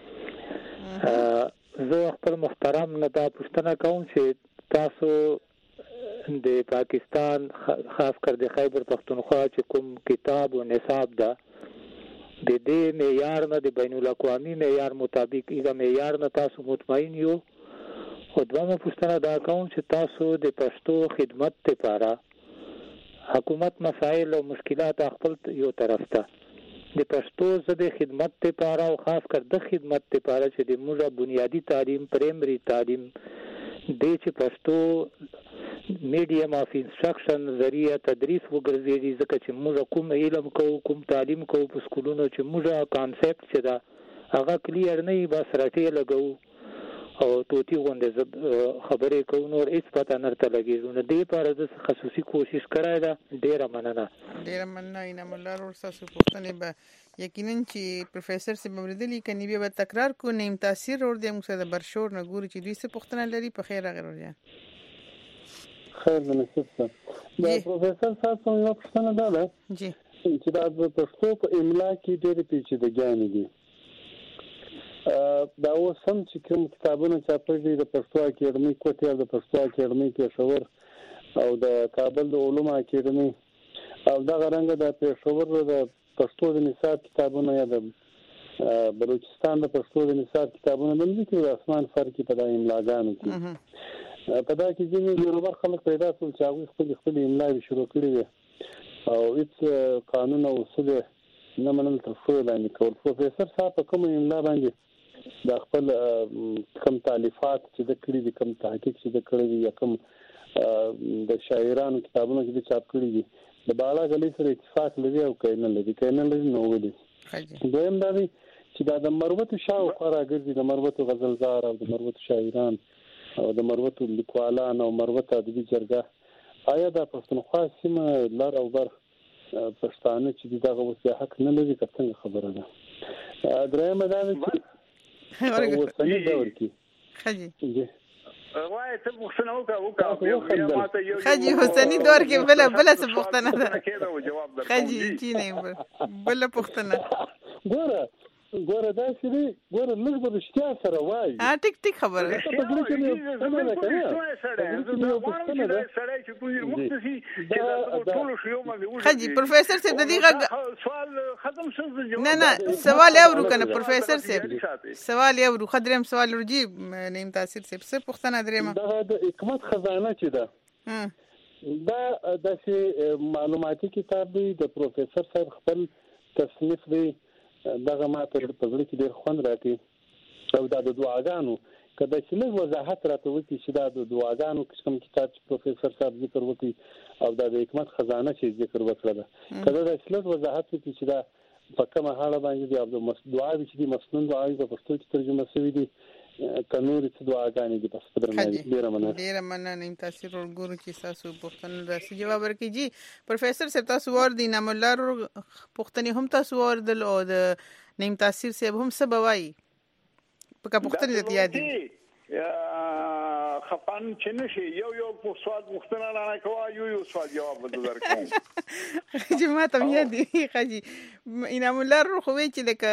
زه خپل محترم نه دا پوښتنه کوم چې تاسو د پاکستان خاص کر د خیبر پختونخوا چې کوم کتاب او نصاب ده د دې معیار نه د بین الاقوامي معیار مطابق ایغه معیار نه تاسو مطمئن یو خو دومره پوښتنه دا کوم چې تاسو د پښتو خدمت لپاره حکومت مسائل او مشکلات خپل یو طرف ته د پښتو ژبې خدمت لپاره او خاص کر د خدمت لپاره چې د موږ بنیادی تعلیم پرایمري تعلیم د چې پښتو میډیم اف انسټرکشن ذریعہ تدریس وګرځي ځکه چې موږ کوم علم کوم تعلیم کوو په سکولونو چې موږ کانسپټ چې دا هغه کلیر نه بس راټې لګو او توتی غونډه خبرې کوو نور هیڅ پته نه لګیږي نو دې لپاره د خصوصي کوشش کړای دا ډیره مننه انعام الله ورسره پوښتنه به یقینا چې پروفیسور سي بوردلی کني به تکرار کو نیم تاثیر ور دي موږ د برشور نه ګوري چې دوی څه پوښتنه لري په خیر غیر وریا خیر مناسب ده پروفیسور تاسو یو پوښتنه ده جی چې دا د پښتو په املا کې ډېر پیچیدګي دي دا اوس هم چې کوم کتابونه چاپېږي د پښتو اکیډمي کوټه د پښتو اکیډمي پېښور او د کابل د علومو اکیډمي او دا غرنګ د پېښور د پښتو د نصاب کتابونه یا د بلوچستان د پښتو د نصاب کتابونه د دې کې د اسمان فرق په دای املاګانو کې په دا کې ځینې یو خلک پیدا شول چې هغه خپل املا شروع کړی دي او هیڅ قانون او اصول نه منل تر څو باندې کول پروفیسور صاحب په کوم املا باندې د خپل کم تالیفات چې د کړي دي کم تحقیق چې د کړي دي یا کم د شاعرانو کتابونو چې چاپ کړي دي د بالا غلي سره اتفاق لري او کینه لري نو ولي دویم دا دی چې د مروت شاو خورا ګرځي د مروت غزلزار او د مروت شاعران او د مروت لیکوالان او مروت ادبي جرګه آیا د پښتونخوا سیمه لار او بر پښتانه چې دغه وسه حق نه لري څنګه خبره ده درېمه دا چې اوسنی دور کې خجي وای ته پوښتنه وکړه خجي اوسنی دور کې بل څه پوښتنه ده خجي چې نه بل پوښتنه ګوره دا شری ګوره موږ به رښتیا سره وایو ټیک خبره خجي پروفیسور صاحب د دې سوال ختم شو نه سوال اورو کنه پروفیسور صاحب سوال اورو خدرم سوال ورجی نیم تاثیر صاحب څه پوښتنه درېما دا د حکمت خزانه چې ده دا د معلوماتي کتاب دی د پروفیسور صاحب خپل تصنیف دی دغه ماته په ځل کې ډېر خوند راکړي او دا د دعاګانو کله چې موږ وضاحت راته وکړي چې دا د دعاګانو کوم کتاب چې پروفیسور صاحب ذکر وکړي او دا د حکمت خزانه چې ذکر وکړه کله دا چې وضاحت وکړي چې دا په کومه حاله باندې دی او د دعاوې چې د مسنون دعاوې په پښتو کې ترجمه شوې دي کنوري څه دعاګانې دي بس پدرنه ډیره مننه نیم تاثیر ورګورو چې تاسو پوښتنه راځي جواب ورکړي جی پروفیسور صاحب تاسو ور دي نام الله پوښتنه هم تاسو ور دل او د نیم تاثیر صاحب هم څه بوي په پوښتنه دي یادي خپان چې نشي یو سوال مختنه نه کوي یو سوال جواب درکوم چې ما ته یادي خجي انعام الله خو چې لکه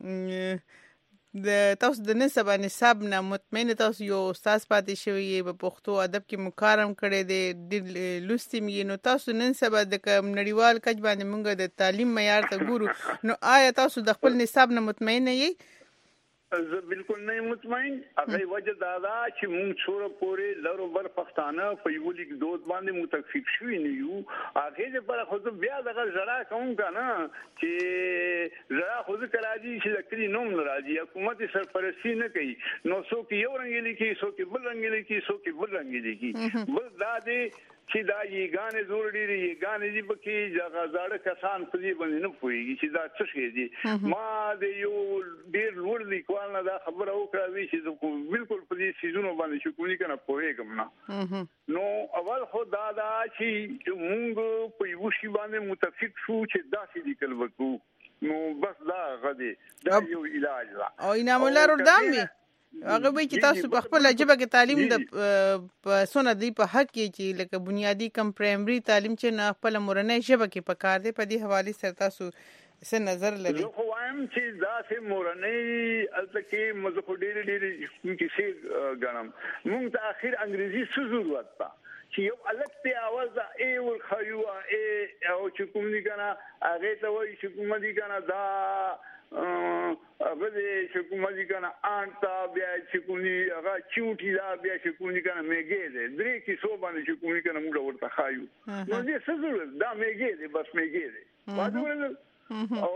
د تاسو د نسب نه مطمئن تاسو یو استاد پاتې شوی په پښتو ادب کې مکارم کړي دي لوستي مې نو تاسو نن سبا د نړیوال کچ باندې موږ د تعلیم معیار ته ګورو نو آیا تاسو د خپل نسب نه مطمئن یې زه بالکل نه مطمئن هغه وجه دا چې موږ څوره پورې لرو بر پښتانه په یو لیک دوت باندې متفق شوی نه یو هغه لپاره خو بیا دغه زړه کوم کنه چې زړه خو کړه دي چې لکړي نوم ناراضي حکومت سرپرستی نه کوي نو څوک یو رنګ لیکي څوک بل رنګ لیکي څوک بل رنګ لیکي بل دا دي چې دا یې غانې زور ډېری یې غانې دي پکې ځاړه کسان په دې باندې نه پوهیږي چې دا څه شي دي ما د یو ډېر لوړ لیکوال نه دا خبره وکړه چې بالکل په دې سيزونو باندې شکونی کنه پوهیږم نه نو اول خو دا چې موږ په یو شی باندې متفق شو چې دا سې لیکل وکړو نو بس دا غدي دا یو علاج لا او انعام الله ردامي هغه به چې تاسو په خپل جبه کې تعلیم د سونه دی په حق کې چې لکه بنیادی کم پرایمري تعلیم چې نه خپل مورنۍ جبه کې پکار دی په دې حواله سره تاسو څه نظر لري خو وایم چې دا سه مورنۍ البته مزه خو ډېر کیسه غنم موږ ته اخر انګریزي څه ضرورت ده چې یو الګ ته आवाज ای ور خيو ای او چې کوم دي کنه هغه ته وایي چې کوم دي کنه دا هغه چې کوم دي کنه انتا بیا چې کوم دي هغه چوټي دا بیا چې کوم دي کنه میګه دې درې کې سو باندې چې کوم دي کنه موږ ورته خایو نو دې څه ضرورت دا میګه دې بس میګه دې او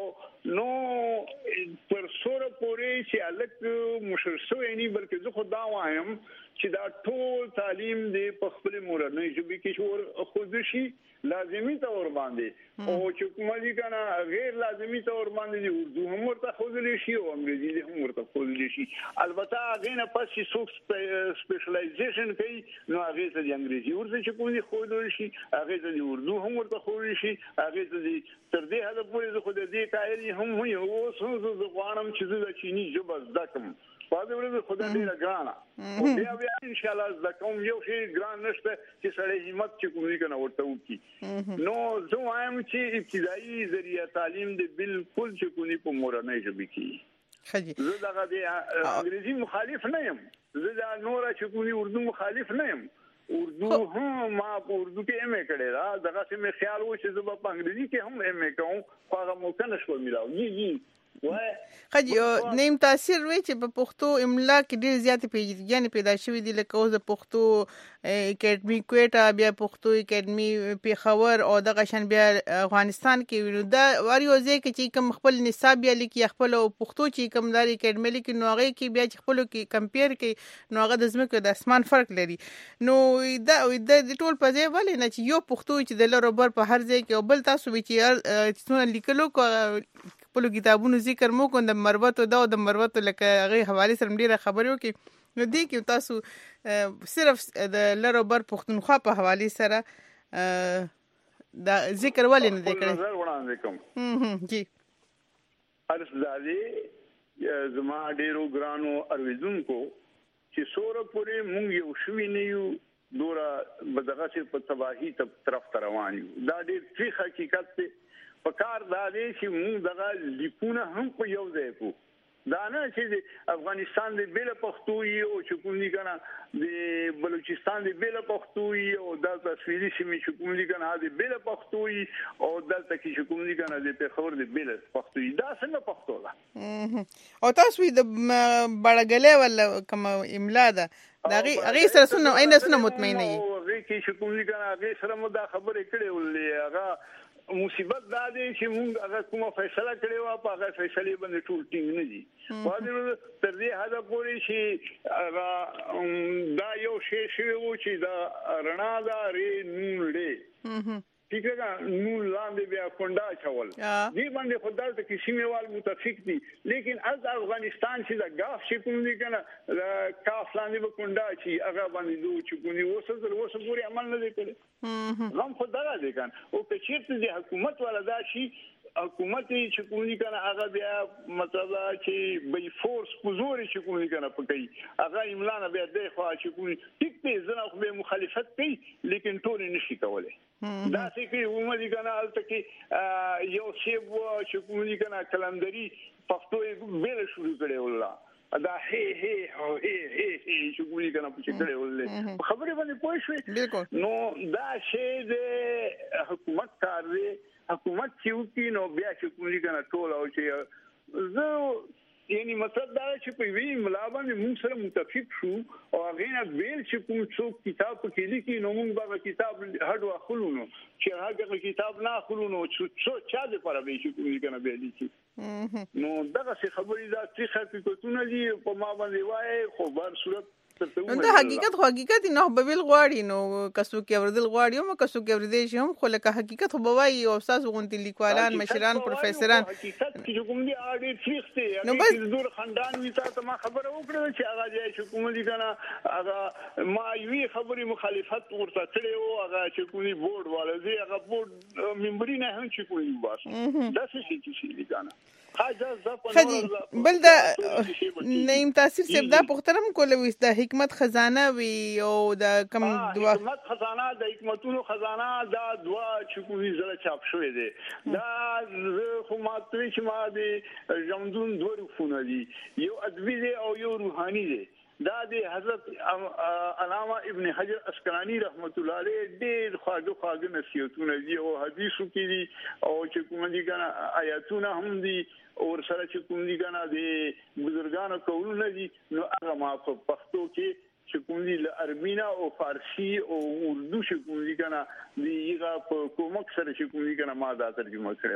نو پر سوره پورې چې الک مشرسو یعنی بلکې زه خدا وایم چې دا ټول تعلیم دې په خپل مورنۍ ژبه کې شور خود شي لازمي تور باندې او چې کومه کنه غیر لازمي تور باندې اردو هم ورته خودلی شي او انګریزي هم ورته خودلی شي البته هغه نه پس چې څوک سپیشلایزیشن کوي نو هغه ته د انګریزي ورته چې کومه خودلی شي هغه ته د اردو هم ورته خودلی شي هغه ته تر دې حد پورې خو د دې قایل هم وي او څو زه غواړم چې د چینی ژبه زده کړم پاتې ورځ خدای دې راګرانه او بیا ان شاء الله زکوم یو شی ګران نشته چې سړی همت چې کومې کنه ورته وکي نو زه وایم چې ابتدایي ذریعہ تعلیم دې بالکل چې کومې په مورنۍ ژبه کې خجی زه دغه د انګریزي مخالف نه یم زه د نور چې کومې اردو مخالف نه یم اردو هم ما په اردو کې ایم ای کړی دا دغه څه مې خیال و چې زه په انګریزي کې هم ایم ای کوم خو هغه مو کنه شو میلاو جی خجی نیم تاثیر وی چې په پښتو املا کې ډیر زیات پیژندنې پیدا شوې دي لکه اوس د پښتو اکیډمي کوټا بیا پښتو اکیډمي پیښور او دغه شان بیا افغانستان کې وینو دا وریو ځکه چې کوم خپل نصاب یا لیکي خپل پښتو چې کوم دار اکیډمي لیکي نو هغه کې بیا چې خپل کې کمپیر کوي نو هغه د زمکه د اسمان فرق لري نو دا د ټول په ځای ولې نه چې یو پښتو چې د لروبر په هر ځای کې او بل تاسو چې څونه لیکلو خپل کتابونو ذکر مو کوم د مربوط او د مربوط لکه هغه حواله سره ډیره خبرو کې نو دی کې تاسو صرف د لروبر پښتونخوا په حواله سره دا ذکر ولې نه ذکر نظر وړاندې کوم جی ارزدادي زما ډیرو ګرانو ارویدونکو چې سوره پورې مونږ یو شوي نه یو دورا بدغه چې په تباہی طرف روان یو دا ډیر فی حقیقت ته پکار دا دی چې موږ دغه لیکونه هم په یو ځای کو دا نه چې افغانستان د بیل پښتو یو چې کوم دي کنه د بلوچستان د بیل پښتو یو د تصویري سیمې چې کوم دي کنه د بیل پښتو او دلته کې چې کوم دي کنه د پیښور د بیل پښتو دا څنګه پښتو ده او تاسو د بڑګلې ولا کوم املا ده دا هغه سره سونه عین سونه مطمئنه یي هغه کې چې کوم دي کنه هغه سره مو دا خبره کړې ولې هغه مصیبت دا دی چې موږ هغه کومه فیصله کړې و په هغه فیصله باندې ټول ټینګ نه دي واده تر دې حد پورې چې هغه دا یو شی و چې دا رڼا دا ری نون لې ٹھیک ہے نو لاندې بیا کونډا چول دې باندې خدای ته کې سیمهوال متفق دي لیکن از افغانستان چې دا غاف چې کوم دي کنه کاف لاندې به کونډا چې هغه باندې دوه چې کوم وسه پوری عمل نه وکړي هم خدای دې کنه او په چیرته دي حکومت ولا دا شي حکومت چې کوم دي کنه هغه بیا مطلب چې بای فورس پزوري چې کوم دي کنه پکې هغه املا نه بیا د خو چې کوم ټیک ته زنه خو به مخالفت کوي لیکن ټول نشي کولای دا چې کې عمومي کنه الته کې یو شی وو چې کوم دي کنه کلندري پښتو بیل شروع کړي ولا دا هي چې کوم دي کنه په کړي ولې خبره باندې پوه شوي نو دا شی د حکومت کار دی حکومت چې وکړي نو بیا چې کوم دي کنه ټول او چې زه یعنی مطلب دا چې په وی ملابانې موږ سره متفق شو او هغه نه بیل چې کوم څوک کتاب کې لیکي نو موږ به کتاب هډو اخلونو چې هغه کتاب نه اخلونو چې چا دې پر به چې کوم کنه به لیکي نو دغه څه خبرې دا چې حقیقتونه دي په ما باندې وای خو بهر صورت دا حقیقت نه به ویل غواړي نو کسو کې اوردل غواړي او کسو کې اوردې شي هم خو لکه حقیقت خو بوای او استاد غونټي لیکوالان مشران پروفیسوران حقیقت چې کوم دي اړ فریخته نو بس دور خاندان وی ته ما خبره وکړه چې هغه چې کوم دي کنه هغه ما یوي خبري مخالفت ورته کړی او هغه چې کوم بورډ والي هغه بورډ ممبري نه هم چې کوم باس دا څه شي دي کنه خجی بل دا نیم تاثیر سب دا پخترم کوله وي د حکمت خزانه وی او د کم دوا حکمت خزانه د حکمتونو خزانه دا دوا چې کومي زړه چاپ شوې دي دا خو ماتوي چې ما دي ژوندون دوه روحونه دي یو ادبي دي او یو روحاني دي دا د حضرت علامه ابن حجر اسقلانی رحمت الله علیه ډېر خواږه نصیحتونه دي او حدیثو کې دي او چې کوم دي کنه آیاتونه هم دي او سره چې کوم دي کنه د بزرګانو قولونه دي نو هغه ما په پښتو کې چې کوم دي عربینا او فارسی او اردو چې کوم دي کنه دیغه په کومک سره چې کوم دي کنه ما دا ترجمه کړو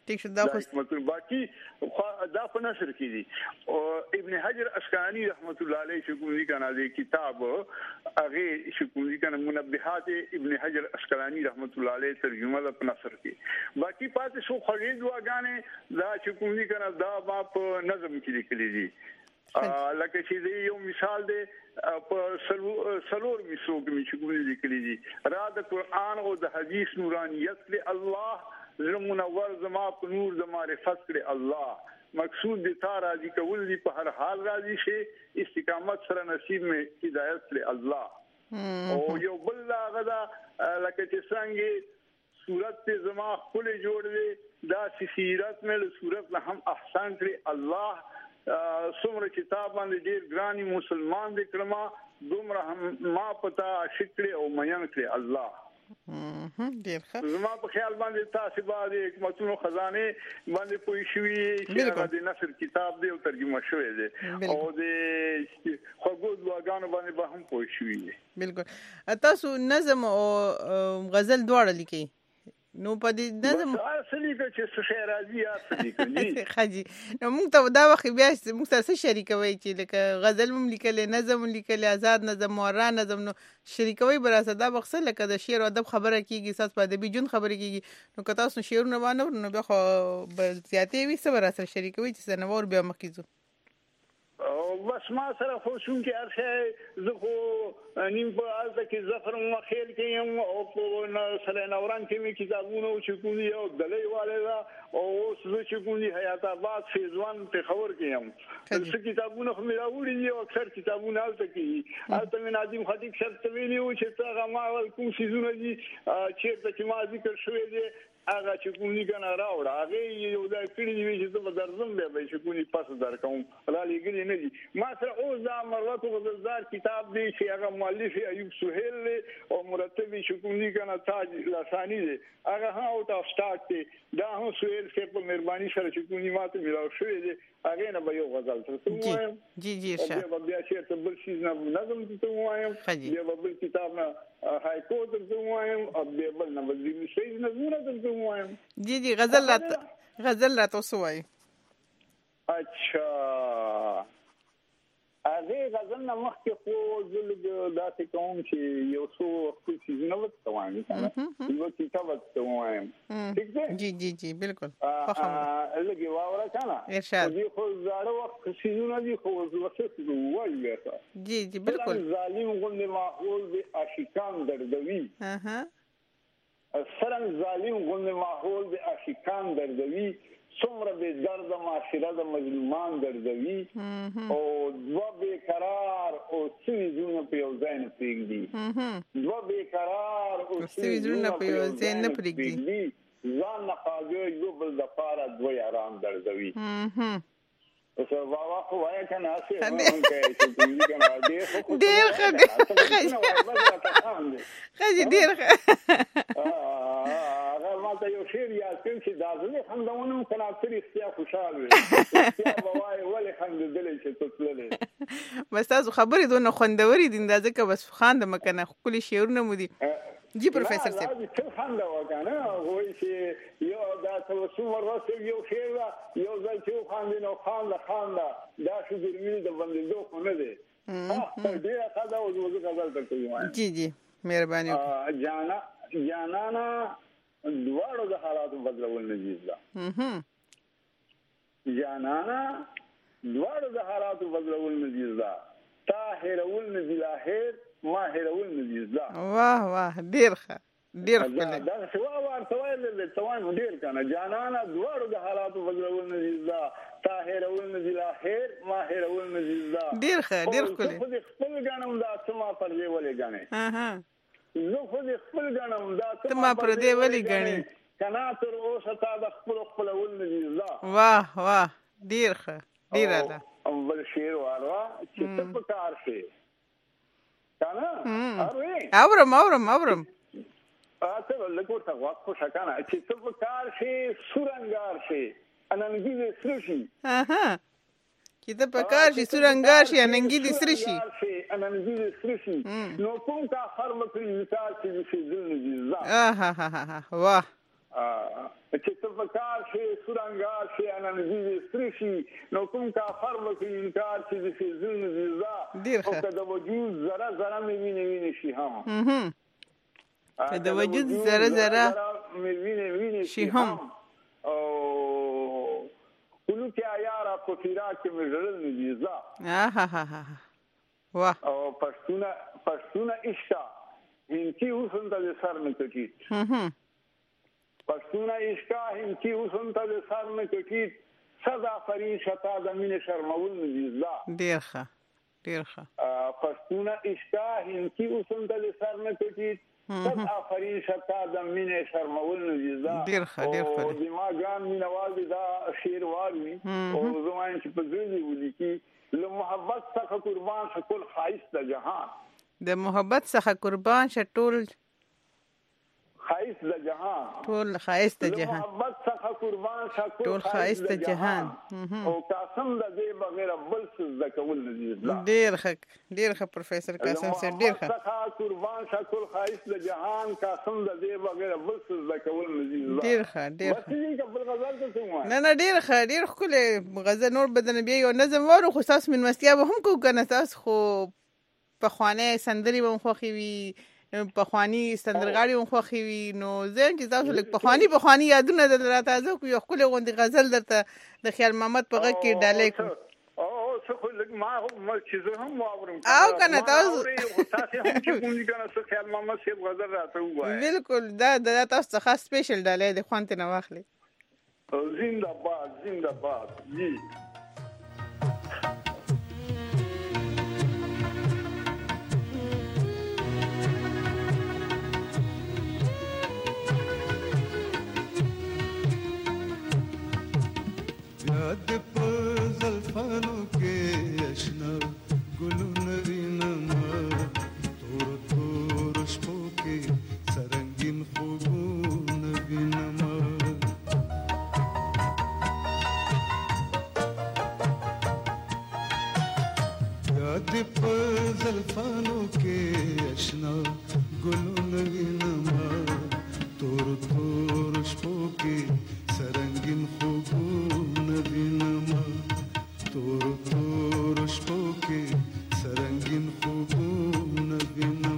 ټیک شو دا خو حکمتونه باقي دا په نشر کې دي او ابن حجر اسقلانی رحمت الله علیه چې کوم کنه د کتاب هغه چې کوم کنه منبهات ابن حجر اسقلانی رحمت الله علیه ترجمه ده په نشر کې باقي پاتې شو خوري دواګانې دا چې کوم کنه دا په نظم کې لیکلي دي لکه چې یو مثال دی په سلور میسو کې چې کوم لیکلي دي را د قران او د حدیث نورانیت له الله زړه منور زما په نور د معرفت کړي الله مقصود دي تا راضي کول دي په هر حال راضي شي استقامت سره نصیب می هدایت له الله او یو بل غدا لکه چې څنګه صورت زما خپل جوړ دي دا سیرت مې له صورت نه هم احسان کړي الله څومره کتاب باندې ډیر ګرانی مسلمان دي کړما دومره هم ما پتا شکر او مین کړي الله ډیر ښه زما په خیال باندې تاسو باندې حکمتونو خزانه باندې پوي شوی چې هغه د نصر کتاب دی او ترجمه شوی دی او د خو دواګانو باندې به هم پوي شوی دی بالکل تاسو نظم او غزل دواړه لیکي نو په دې نظم اصلي چې څه شی راځي اصلي کوي خاجي نو موږ ته دا وخت بیا موږ سره شریکوي چې لکه غزل مم لیکل نظم لیکل آزاد نظم مورا نظم نو شریکوي براسه دا بخښه لکه د شعر او ادب خبره کیږي ساس په ادبي جون خبره کیږي نو که تاسو شعرونه باندې نو بیا خو زیاتې وي سره براسه شریکوي چې سنور بیا مخکیزو بس ما سره خو شون کې ارشه زه خو نیم په حالت کې زفر مو خیل کې یم او په سره نوران کې می کتابونه چې کوم یو دلې والے دا او اوس چې کوم حیات آباد فیضوان په خبر کې یم څه کتابونه خو مې راوړي دي او اکثر کتابونه حالت کې حالت مې نادم خطیب شرط ویلی او چې څنګه ما کوم سيزونه دي چې په ما ذکر شوی دي هغه چې کومې کنه راوړه هغه یو دا کړی دی چې په درځم به چې کومې پاس درکوم را لګلی نه دي ما سره اوس دا مرات غزلزار کتاب دی چې هغه مؤلف ایوب سهیل او مرتب چې کومې کنه تاج لسانی دی هغه ها او تاسو سٹارټ دا هم سهیل چې په مهرباني سره چې کومې ماته ملاو شوې دي هغه نه به یو غزل ته وایم جی ارشاد بیا چې بل شي نه نظم ته وایم بیا بل کتاب نه هاي کورټ ته وایم او بل نه بل شي نه ته وایم جی غزل راته وای اچھا هغه غزل نه مخکې خو زلګ داسې کوم چې یو څو خپل سيزونه وته وایم یو کتاب ته وایم ٹھیک ده جی بالکل لګي واوره کنه ارشاد دي خو زړه وخت سيزونه دي خو وسط وایي جی بالکل ظالم غل ماحول به عاشقان دردوي سرنګ ظالم غل ماحول به عاشقان دردوي څومره به درد معاشره د مظلومان دردوي او دوا بیقرار او سویزونه په یو ځای نه پرېږدي دوا بیقرار او سویزونه په یو ځای نه پرېږدي ځان نه خاګي یو بل د پاره دوی آرام دردوي اوس بابا خو وای کنه اسه مونږ چې دوی کنه ډېر خاجي ډېر ما ته یو شعر یاد کړ چې دا زه خندونه کنه تر اختیا خوشاله وي بابا ولې خندلې چې تطللې بس تاسو خبرې دونه خوندوري دي ځکه بس خاند مکنه خپل شعرونه مو دي جی پروفیسور صاحب څه خندا وکنه وای چې یو دا څو ورته یو شعر یو ځل چې خاندا دا شو ګرمي د بندیدو خو نه دی ډېر خدا او زه غزل درته وایم جی مهرباني جانانا دواړو د حالاتو بدلول نه دي جانانا دواړو د حالاتو بدلول نه دي تا هرول نه دي لاهر ما هرول نه دي واه ډیر ښه دا څه ورته وایي توان ډیر کنه جانانا دواړو د حالاتو بدلول نه دي تا هرول نه دي لاهر ما هرول نه دي ډیر ښه خپل غنم دا سما پر دی ولې غنه زه خو دې خپل غنم دا ته ما پر دې ولې غني کنا تر اوسه تا د خپل ول نه دي واه ډیر ښه ډیر اعلی اول شعر واروا چې ته په کار شي کنا اورم تاسو له کوټه واخو شکانه چې ته په کار شي سورنګار شي اننګي دې سرشي چې ته په کار شي سورنګار شي اننګي دې سرشي نو کوم کا خر مکري مثال چې دې ذل نه دي واه چې تفکر شي سورانګار شي انانځي سترشي نو کوم کافر وکړي انکار چې د فزون زیزا او د وجود ذره ذره مې شي هم د وجود ذره ذره مې شي هم او کلو کې یارا په فیرا کې مې ژړل زیزا واه او پښتونه اشتا هنچی اوسن د سر نه کټی پښتونه اشتا هنچی اوسن د سر نه کټی صدا فرین شتا د مين شرمول نزیزا ډیر ښه پښتونه اشتا هنچی اوسن د سر نه کټی صدا فرین شتا د مين شرمول نزیزا ډیر ښه او دماغان مینوال دا شیر والی او زمان چې په ځینې ولیکي له محبت څخه قربان شکل خایست د جهان د محبت څخه قربان شټول خایست د جهان ټول خایست د جهان محبت څخه قربان شکل ټول خایست د جهان او قاسم د دې بغیر بل څه ذکول نزيد ډیر ښه پروفیسور قاسم صاحب ډیر ښه څخه قربان شکل خایست د جهان قاسم د دې بغیر بل څه ذکول نزيد ډیر ښه بس دې قبل غزل ته څنګه نه ډیر ښه غزل نور بدن بیا یو نظم وره خو تاسو من مستیا به هم کو کنه تاسو خو په خوانه سندري و خوخي وي په خواني سندرغاړي و خوخي وي نو زين چې تاسو لک په خواني یادونه د تازه کو یو خپل غوندي غزل درته د خیال محمد په غږ کې ډالې کو او څه خو لک ما هم چې زه هم واورم او کنه تاسو هم چې کوم دي کنه څه خیال محمد سی غزل راته وایي بالکل دا تاسو خاص سپیشل ډالې د خوانته نه واخلي زنده‌باد جی یاد په زلفانو کې اشنا ګلونه وینم تور شپو کې سرنګین خوبونه وینم یاد په زلفانو کې اشنا ګلونه وینم تور شپو کې سرنګین خوبونه وینم تور شپو کې سرنګین خوبونه وینم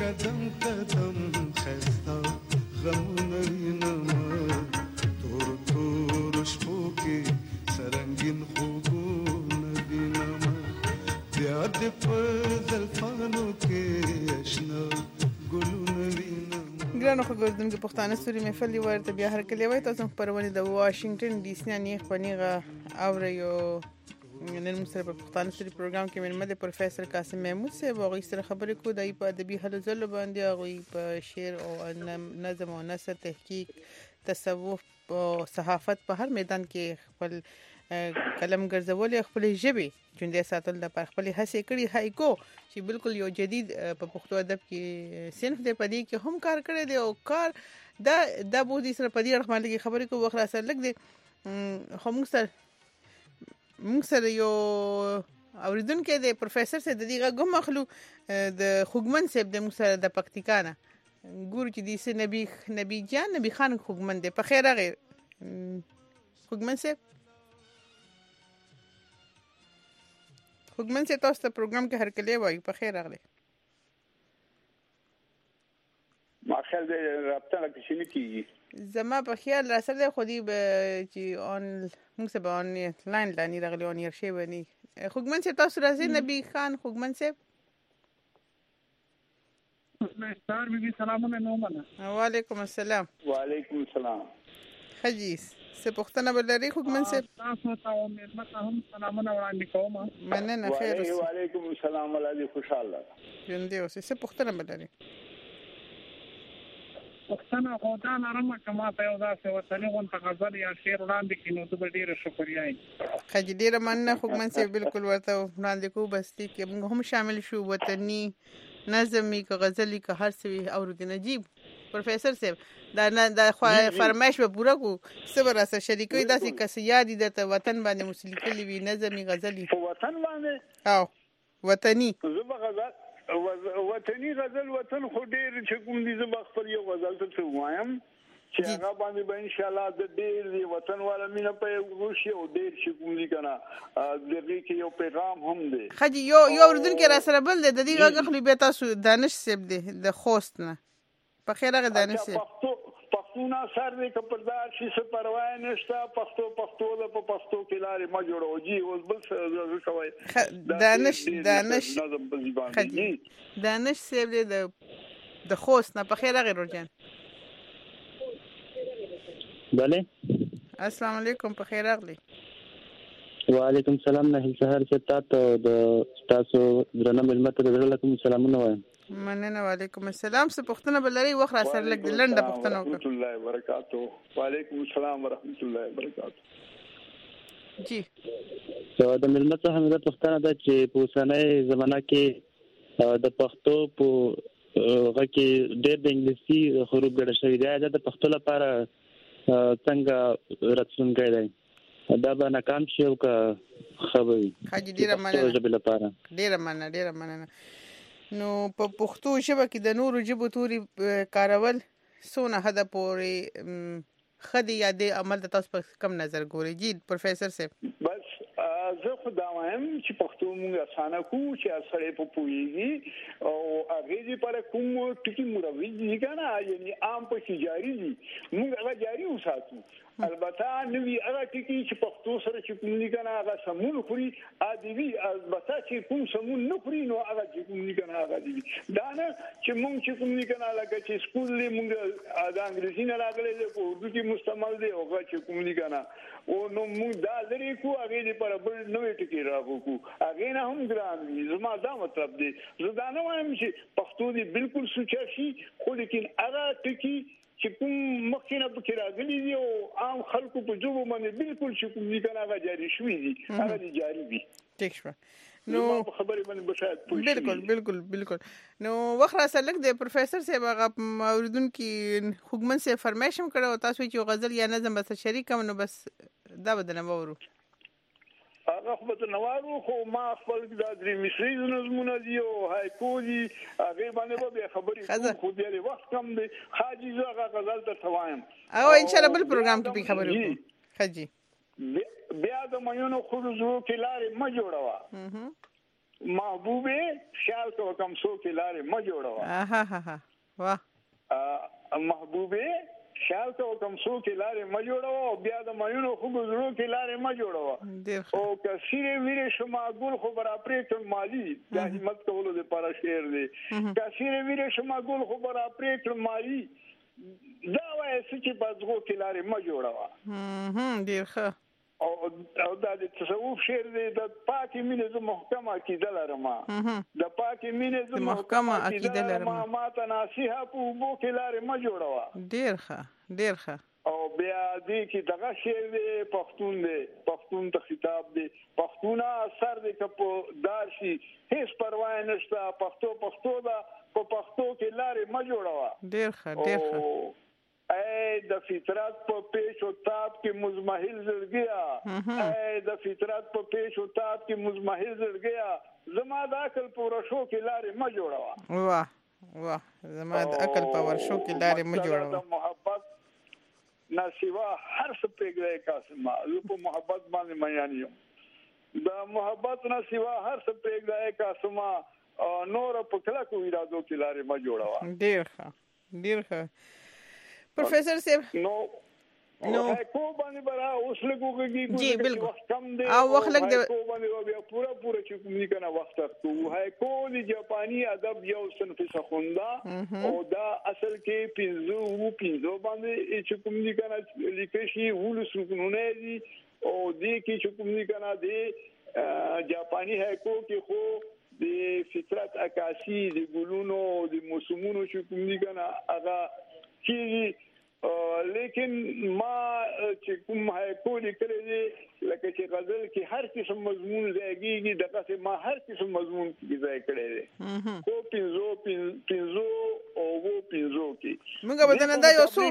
قدم قدم خستا غمونه وینم تور تور شپو کې سرنګین خوبونه وینم بیا د په زلفانو کې آشنا ګلونه وینم. ګرانو خبردونکو پښتانه سوري محفل دی ورته بیا هر کله وای تاسو خبرونه د واشنگټن ډي سي نه خپنیغه اوریو نن موږ سره په پښتانه سوري پروګرام کې منمه د پروفیسور قاسم محمود صاحب هغه سره خبرې کو دای په ادبي هلو ځلو باندې هغه په شعر او نظم او نثر تحقیق تصوف او صحافت په هر میدان کې خپل کلم ګرځول خپل ژبه ژوندۍ ساتل د خپل هڅې کړي هایکو چې بالکل یو جدید په پښتو ادب کې صنف دی په دې کې هم کار کړی دی او کار دا بودی سره په دې اړه باندې خبرې کو وخت سره لګ دی خو موږ سره یو اوریدونکو د پروفیسور سره د دې غو مخلو د خوګمن صاحب د موږ سره د پکتیکانه ګور چې د سي نبی جان نبی خان خوګمن دی په خیر غیر خوګمن صاحب خوګمن صاحب تاسو ته پروګرام کې هر کله وایي په خیر راغلی ما خیال دې رابطه لا کښینه کیږي زما په خیال را سره خو دې چې اون موږ سبا اون لاین لانی راغلی اون ير شی ونی خوګمن صاحب تاسو راځي نبی خان خوګمن صاحب ستار بي سلامونه نو منه وعلیکم السلام وعلیکم السلام حجیز څه پوښتنه بلري خوګمن صاحب تاسو ته مېرمنه هم سلامونه وړاندې کوم مننه خیر وعلیکم السلام ولادي خوشاله ژوندۍ اوسې څه پوښتنه بلري پښتنه خو دا نرمه کما ته یو داسې وطني غونډه غزل یا شعر وړاندې کینو ته ډیره شکریا یم خج ډیره مننه خوګمن صاحب بالکل ورته وړاندې کو بس کې موږ هم شامل شو وطني نظمي که غزلي که هر څه اوردي نجيب پروفیسور صاحب دا فرمایش به پورا کو صبر سره شریکوي داسې کس یادی د وطن باندې مسلکلی وی نظمي غزلي وطن باندې او وطني زما غزل وطني غزل وطن خو ډیر چې کوم دي زما خپل یو غزل ته وایم چې هغه باندې به ان شاء الله د ډیر دی وطن والا مینه په وشي او ډیر چې کوم دي کنه دغه کې یو پیغام هم دی خجی یو اردن کې را سره بل دی د دې غغلی به تاسو دانش سیب دی د خوست نه په خیر هغه دانش سیب پښتون سر دې کپردار شي څه پروا نشته پښتو د پښتو کې لارې ما جوړو جی اوس بل څه کوي دانش سیب دی د خوست نه په خیر هغه روجان بله السلام علیکم په خیر اغلی وعلیکم السلام نه سحر چې تاسو درنه ملمت ته درلکم سلامونه وایم مننه وعلیکم السلام څه پښتنه بلری وخت سره لګ لنډه پښتنه ورحمت الله وبرکاته وعلیکم السلام ورحمت الله وبرکاته جی د ملمت څخه مې پښتنه ده چې په اوسنۍ زمانہ کې د پښتو په هغه کې ډېر د انګلیسي حروف ګډ شوي دي دا د پښتو لپاره څنګه راتلونکی دی دا به ناکام شي او که ښه به وي ډېره مننه نو په پښتو ژبه کې د نورو ژبو توري کارول څونه حده پورې ښه دي یا د عمل د تاسو په کم نظر ګوري جی پروفیسور صاحب بس زه خو دا وایم چې پښتو موږ اسانه کو چې سړی په پوهیږي او هغه دې پر کوم ټکی مروج دي کنه یعنی عام په جاری دي موږ هغه جاری وساتو البته نوی هغه ټکی چې پښتو سره چې کوم دي کنه هغه سمون خوري ادبي البته چې کوم سمون نه خوري نو هغه چې کوم دي کنه هغه دي دا نه چې موږ چې کوم دي کنه لکه چې سکول دې موږ د انګلیسي نه راغلي دي په اردو کې مستعمل دي او هغه چې کوم دي کنه او نو موږ دا لري کو هغه دې پر بل نوې ټکی راغو کو هغه نه هم ګران دي زما دا مطلب دی زه دا نه وایم چې پښتو دې بالکل سوچ شي خو لیکن هغه ټکی چې کوم مخینه پکې راغلي دي او عام خلکو په جوړو باندې بالکل چې کوم دي کنه هغه جاری شوی دي هغه جاری دي ټیک شو نو خبرې باندې بشاید پوښتنه بالکل نو وخت را سره د پروفیسور صاحب هغه اوریدونکو خوګمن صاحب فرمایشم کړو تاسو چې غزل یا نظم بس شریکم نو بس دا بدنه وورو هغه خو ته نوارو خو ما خپل د درې مصري نظمونه دي او هایکو دي هغه باندې به خبرې خو دې وخت کم دی حاجی زغه غزل ته توایم او ان شاء الله بل پروګرام کې به خبرې وکړو حاجی بیا د مېونو خروجو کې لارې ما جوړوا محبوبه خیال کو کم سو کې لارې ما جوړوا واه محبوبه خیال کو کم سو کې لارې ما جوړوا او بیا د مایونو خو ګزرو کې لارې ما جوړوا او کثیره ویره شما ګل خو برا پریټ مالی د همت کولو د پاره شعر دی کثیره ویره شما ګل خو برا پریټ مالی دا وایي چې بازغو کې لارې ما جوړوا ډیر ښه او دا د تصوف شعر دی د پاکي مینې ز محکمه عقیده لرم د پاکي مینې ز محکمه عقیده لرم ما ته نصيحت په بو کې لارې ما جوړوا ډیر ښه او بیا دې کې دغه شعر دی پښتون ته خطاب دی پښتونه اثر دی کپو دارشي هیڅ پروا نشته پښتو دا په پښتو کې لارې ما جوړوا ډیر ښه اے د فطرت په پیش او تاب کې مزمحل زړ گیا اے د فطرت په پیش او تاب کې مزمحل زړ گیا زما د عقل په ورشو کې لارې ما جوړوا واه زما د عقل په ورشو کې لارې ما جوړوا د محبت نه سوا هر څه پرېږدي قاسمه زه په محبت باندې مېان یم د محبت نه سوا هر څه پرېږدي قاسمه نور په کله کو ارادو کې لارې ما جوړوا ډیر ښه प्रोफेसर साहब नो को باندې برا اوس لګوږي جی بالکل کم دی او وخت لګ دی کو باندې بیا پورا چې کوم کنه وخت تو هاي کو دی جاپاني ادب یو صنف څخوندا او دا اصل کې پینزو باندې چې کوم کنه لیکشي ولس رکنونه دي او دې کې چې کوم کنه دی جاپاني هاي کو کې خو د فطرت عکاسی د ګلونو د موسمونو چې کوم کنه هغه کی لیکن ما چې کوم هاي کولی کړی دی لکه چې غزل کې هر قسم مضمون ځایږي دغه چې ما هر قسم مضمون کې ځای کړی دی کو پینزو او وو پینزو کې موږ بدن دا یو څو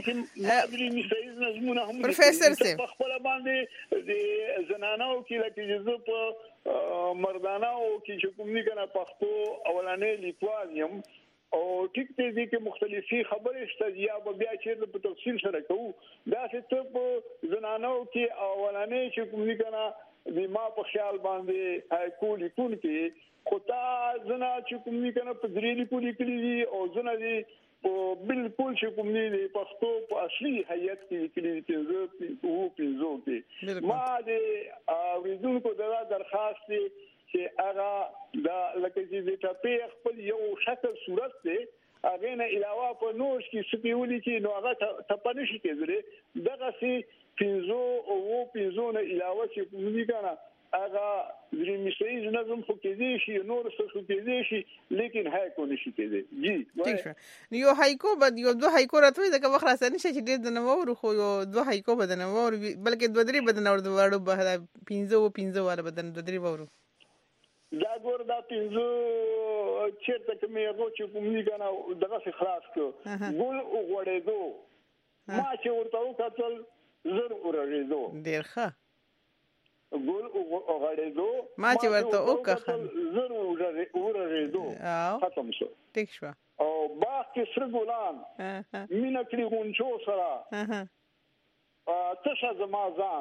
پروفیسور صاحب خپل باندې د زنانو کې لکه چې په مردانو کې کوم نه کنه پښتو اولانې لیکوال یم او ټیک دې کې مختلفي خبرې شته یا بیا چې په تفصیل سره کوو دا چې په زنانو کې اولانې چې کوم نه کنه د ما په خیال باندې کولی کې خطا زنا چې کوم نه کنه په درېلي کولی کلی او زنا دې بالکل چې کوم نه پښتو په اصلي هيئت کې کلی پینزو کې ما دې اوریدونکو دا درخواست دی چې هغه دا لکه چې د ټاپې خپل یو شکل صورت دی هغه نه علاوه په نور کې سپیولي چې نو هغه ټپنه شي کېږي دغه سي پینزو او پینزو نه علاوه چې کومې کنه هغه درې میسیز نظم خو کېږي شي نور څه خو کېږي شي لیکن هاي کو نشي کېږي جی ٹھیک ہے یو هایکو بد یو دو هایکو راتوي دغه وخت راځنه شي چې ډېر د نوور خو یو دو هایکو بدن ور بلکې دو درې بدن ور دوړو به پینزو والا بدن دو درې ورو دا ګور دا پینزو چیرته کومه یو چې کوم نه کنه دغه خلاص کو ګل وړېدو ما چې ورته وکړل زر ورېدو ډیر ښه ګل وړېدو ما چې ورته وکړل زر ورېدو ختم شو ټیک شو او باغ کې سر ګلان مینا کړي غونچو سره تشه زما ځان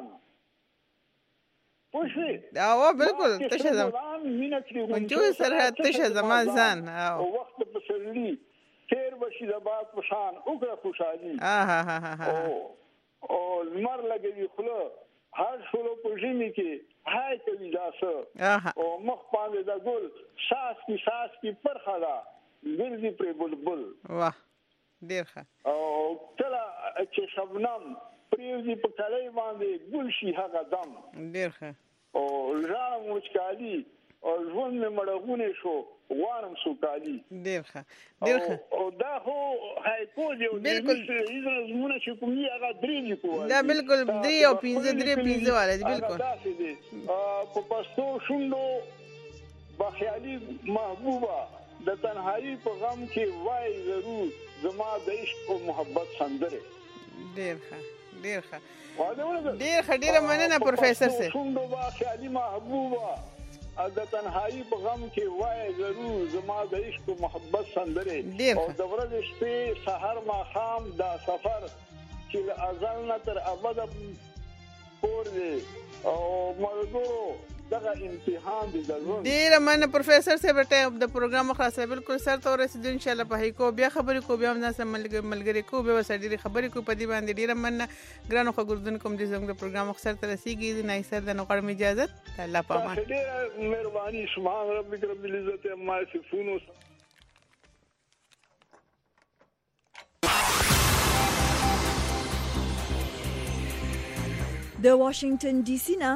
پوښي او بالکل تشه جو سره تشه زما ځان او وخت په سرلی تیر بشي د باد په شان وګړه خوشالي او زمر لګي خله هر شلو په ژمي کې هاي کوي داسه او مخ باندې د ګل ساس کی پرخدا ګرځي پر بلبل واه ډیر ښه او کله چې شبنم پریوزي په کلی باندې ګل شي هغه دم ډیر ښه او ژوند مچکالي او ژوند مې مړغونه شو وانم سوکالي ډیر ښه او دا هو هايکو دی بالکل زمونه چې کوم دی هغه درې لیکو دا بالکل درې او پنځه والا دی بالکل په پښتو شوندو بخیالي محبوبه د تنهایی په غم کې وای ضرور زما د عشق او محبت سندره ډیر ښه ډیر مننه پروفیسور صاحب شوندو بخیالي محبوبه د تنهایی په غم کې وای ضرور زما د عشق او محبت سندره او د ورځې شپې سحر ما خام دا سفر چې ازل نه تر ابد پور دی او مرګو دغه امتحان دی ضرور ډیر مننه پروفیسور صاحب ته د پروګرام خلاصه بالکل سر ته ورسېدو ان شاء الله په هیکو بیا خبرې کو بیا هم ناس ملګری کو به وسړي خبرې کو په دې باندې ډیر مننه ګرانو خو ګردون کوم دې زموږ د پروګرام سر ته رسیدي نه سر د نوقړم اجازه الله پامان ډیر مهرباني سبحان ربک رب العزت عما یصفون. د واشنگټن ډي سي نه